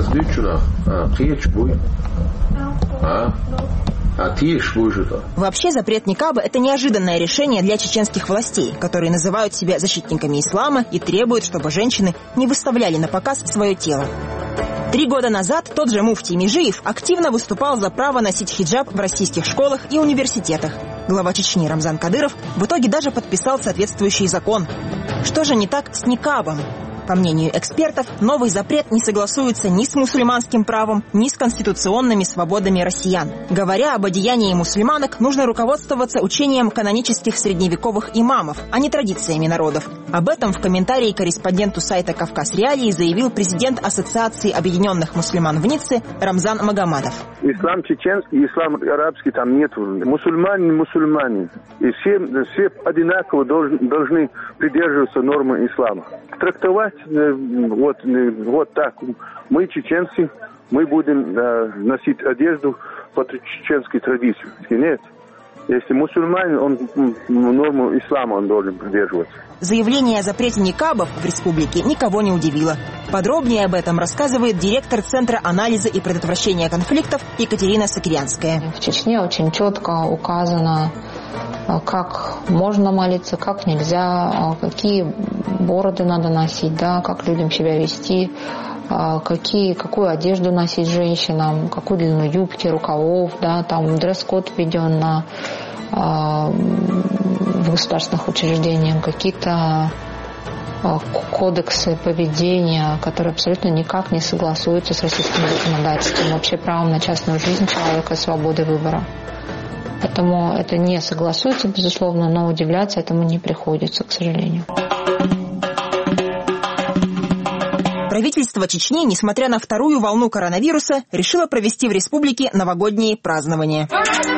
Вообще запрет никаба – это неожиданное решение для чеченских властей, которые называют себя защитниками ислама и требуют, чтобы женщины не выставляли на показ свое тело. Три года назад тот же муфтий Межиев активно выступал за право носить хиджаб в российских школах и университетах. Глава Чечни Рамзан Кадыров в итоге даже подписал соответствующий закон. Что же не так с никабом? По мнению экспертов, новый запрет не согласуется ни с мусульманским правом, ни с конституционными свободами россиян. Говоря об одеянии мусульманок, нужно руководствоваться учением канонических средневековых имамов, а не традициями народов. Об этом в комментарии корреспонденту сайта «Кавказ Реалии» заявил президент Ассоциации объединенных мусульман в Ницце Рамзан Магомадов. Ислам чеченский, ислам арабский там нет. Мусульмане, мусульмане. И все, все одинаково должны, должны придерживаться нормы ислама. Трактовать вот, вот так. Мы чеченцы, мы будем э, носить одежду по чеченской традиции. Нет. Если мусульманин, он норму ислама он должен придерживаться. Заявление о запрете никабов в республике никого не удивило. Подробнее об этом рассказывает директор Центра анализа и предотвращения конфликтов Екатерина Сакирянская. В Чечне очень четко указано, как можно молиться, как нельзя, какие бороды надо носить, да, как людям себя вести, какие, какую одежду носить женщинам, какую длину юбки, рукавов, да, там дресс-код введен на в государственных учреждениях, какие-то кодексы поведения, которые абсолютно никак не согласуются с российским законодательством, вообще правом на частную жизнь человека и свободой выбора. Поэтому это не согласуется, безусловно, но удивляться этому не приходится, к сожалению. Правительство Чечни, несмотря на вторую волну коронавируса, решило провести в республике новогодние празднования.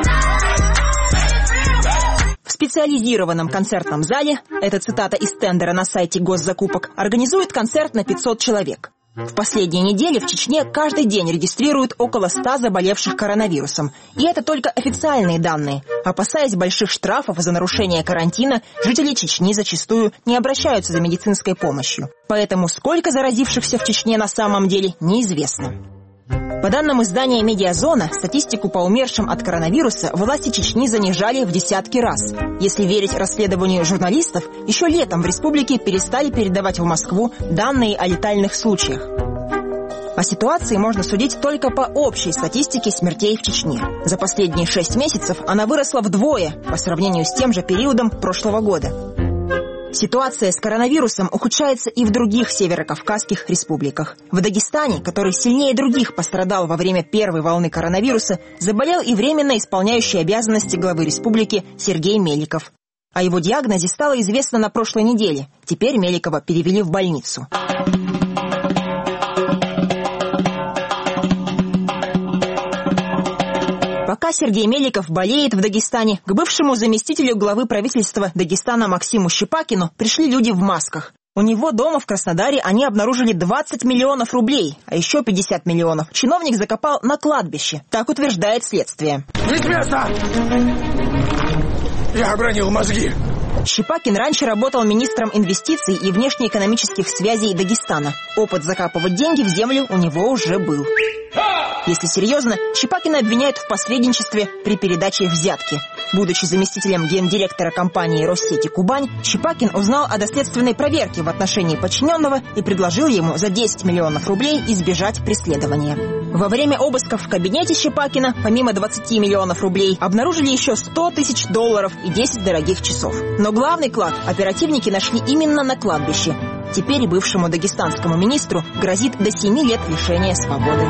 В специализированном концертном зале, это цитата из тендера на сайте госзакупок, организует концерт на пятьсот человек. В последние недели в Чечне каждый день регистрируют около ста заболевших коронавирусом. И это только официальные данные. Опасаясь больших штрафов за нарушение карантина, жители Чечни зачастую не обращаются за медицинской помощью. Поэтому сколько заразившихся в Чечне на самом деле неизвестно. По данным издания «Медиазона», статистику по умершим от коронавируса власти Чечни занижали в десятки раз. Если верить расследованию журналистов, еще летом в республике перестали передавать в Москву данные о летальных случаях. О ситуации можно судить только по общей статистике смертей в Чечне. За последние шесть месяцев она выросла вдвое по сравнению с тем же периодом прошлого года. Ситуация с коронавирусом ухудшается и в других северокавказских республиках. В Дагестане, который сильнее других пострадал во время первой волны коронавируса, заболел и временно исполняющий обязанности главы республики Сергей Меликов. О его диагнозе стало известно на прошлой неделе. Теперь Меликова перевели в больницу. Пока Сергей Меликов болеет в Дагестане, к бывшему заместителю главы правительства Дагестана Максиму Щепакину пришли люди в масках. У него дома в Краснодаре они обнаружили двадцать миллионов рублей, а еще пятьдесят миллионов чиновник закопал на кладбище. Так утверждает следствие. Не с места! Я обронил мозги. Щепакин раньше работал министром инвестиций и внешнеэкономических связей Дагестана. Опыт закапывать деньги в землю у него уже был. Если серьезно, Щепакина обвиняют в посредничестве при передаче взятки. Будучи заместителем гендиректора компании «Россети Кубань», Щепакин узнал о доследственной проверке в отношении подчиненного и предложил ему за десять миллионов рублей избежать преследования. Во время обысков в кабинете Щепакина, помимо двадцати миллионов рублей, обнаружили еще сто тысяч долларов и десять дорогих часов. Но главный клад оперативники нашли именно на кладбище. Теперь и бывшему дагестанскому министру грозит до семи лет лишения свободы.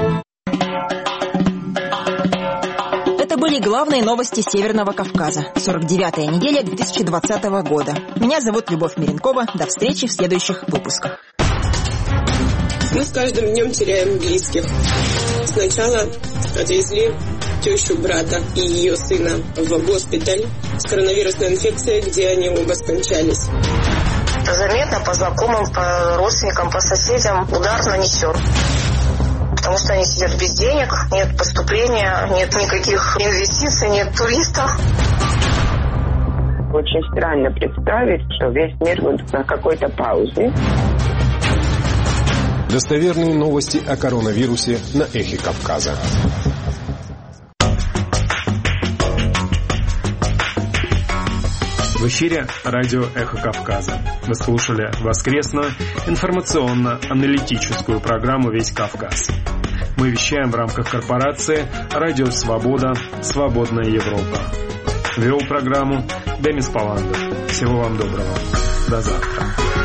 Это были главные новости Северного Кавказа. сорок девятая неделя две тысячи двадцатого года. Меня зовут Любовь Миренкова. До встречи в следующих выпусках. Мы с каждым днем теряем близких. Сначала отвезли тещу брата и ее сына в госпиталь с коронавирусной инфекцией, где они оба скончались. Это заметно по знакомым, по родственникам, по соседям. Удар нанесен. Потому что они сидят без денег, нет поступления, нет никаких инвестиций, нет туристов. Очень странно представить, что весь мир будет на какой-то паузе. Достоверные новости о коронавирусе на Эхе Кавказа. В эфире радио «Эхо Кавказа». Вы слушали воскресную информационно-аналитическую программу «Весь Кавказ». Мы вещаем в рамках корпорации «Радио Свобода. Свободная Европа». Вел программу Демис Паландов. Всего вам доброго. До завтра.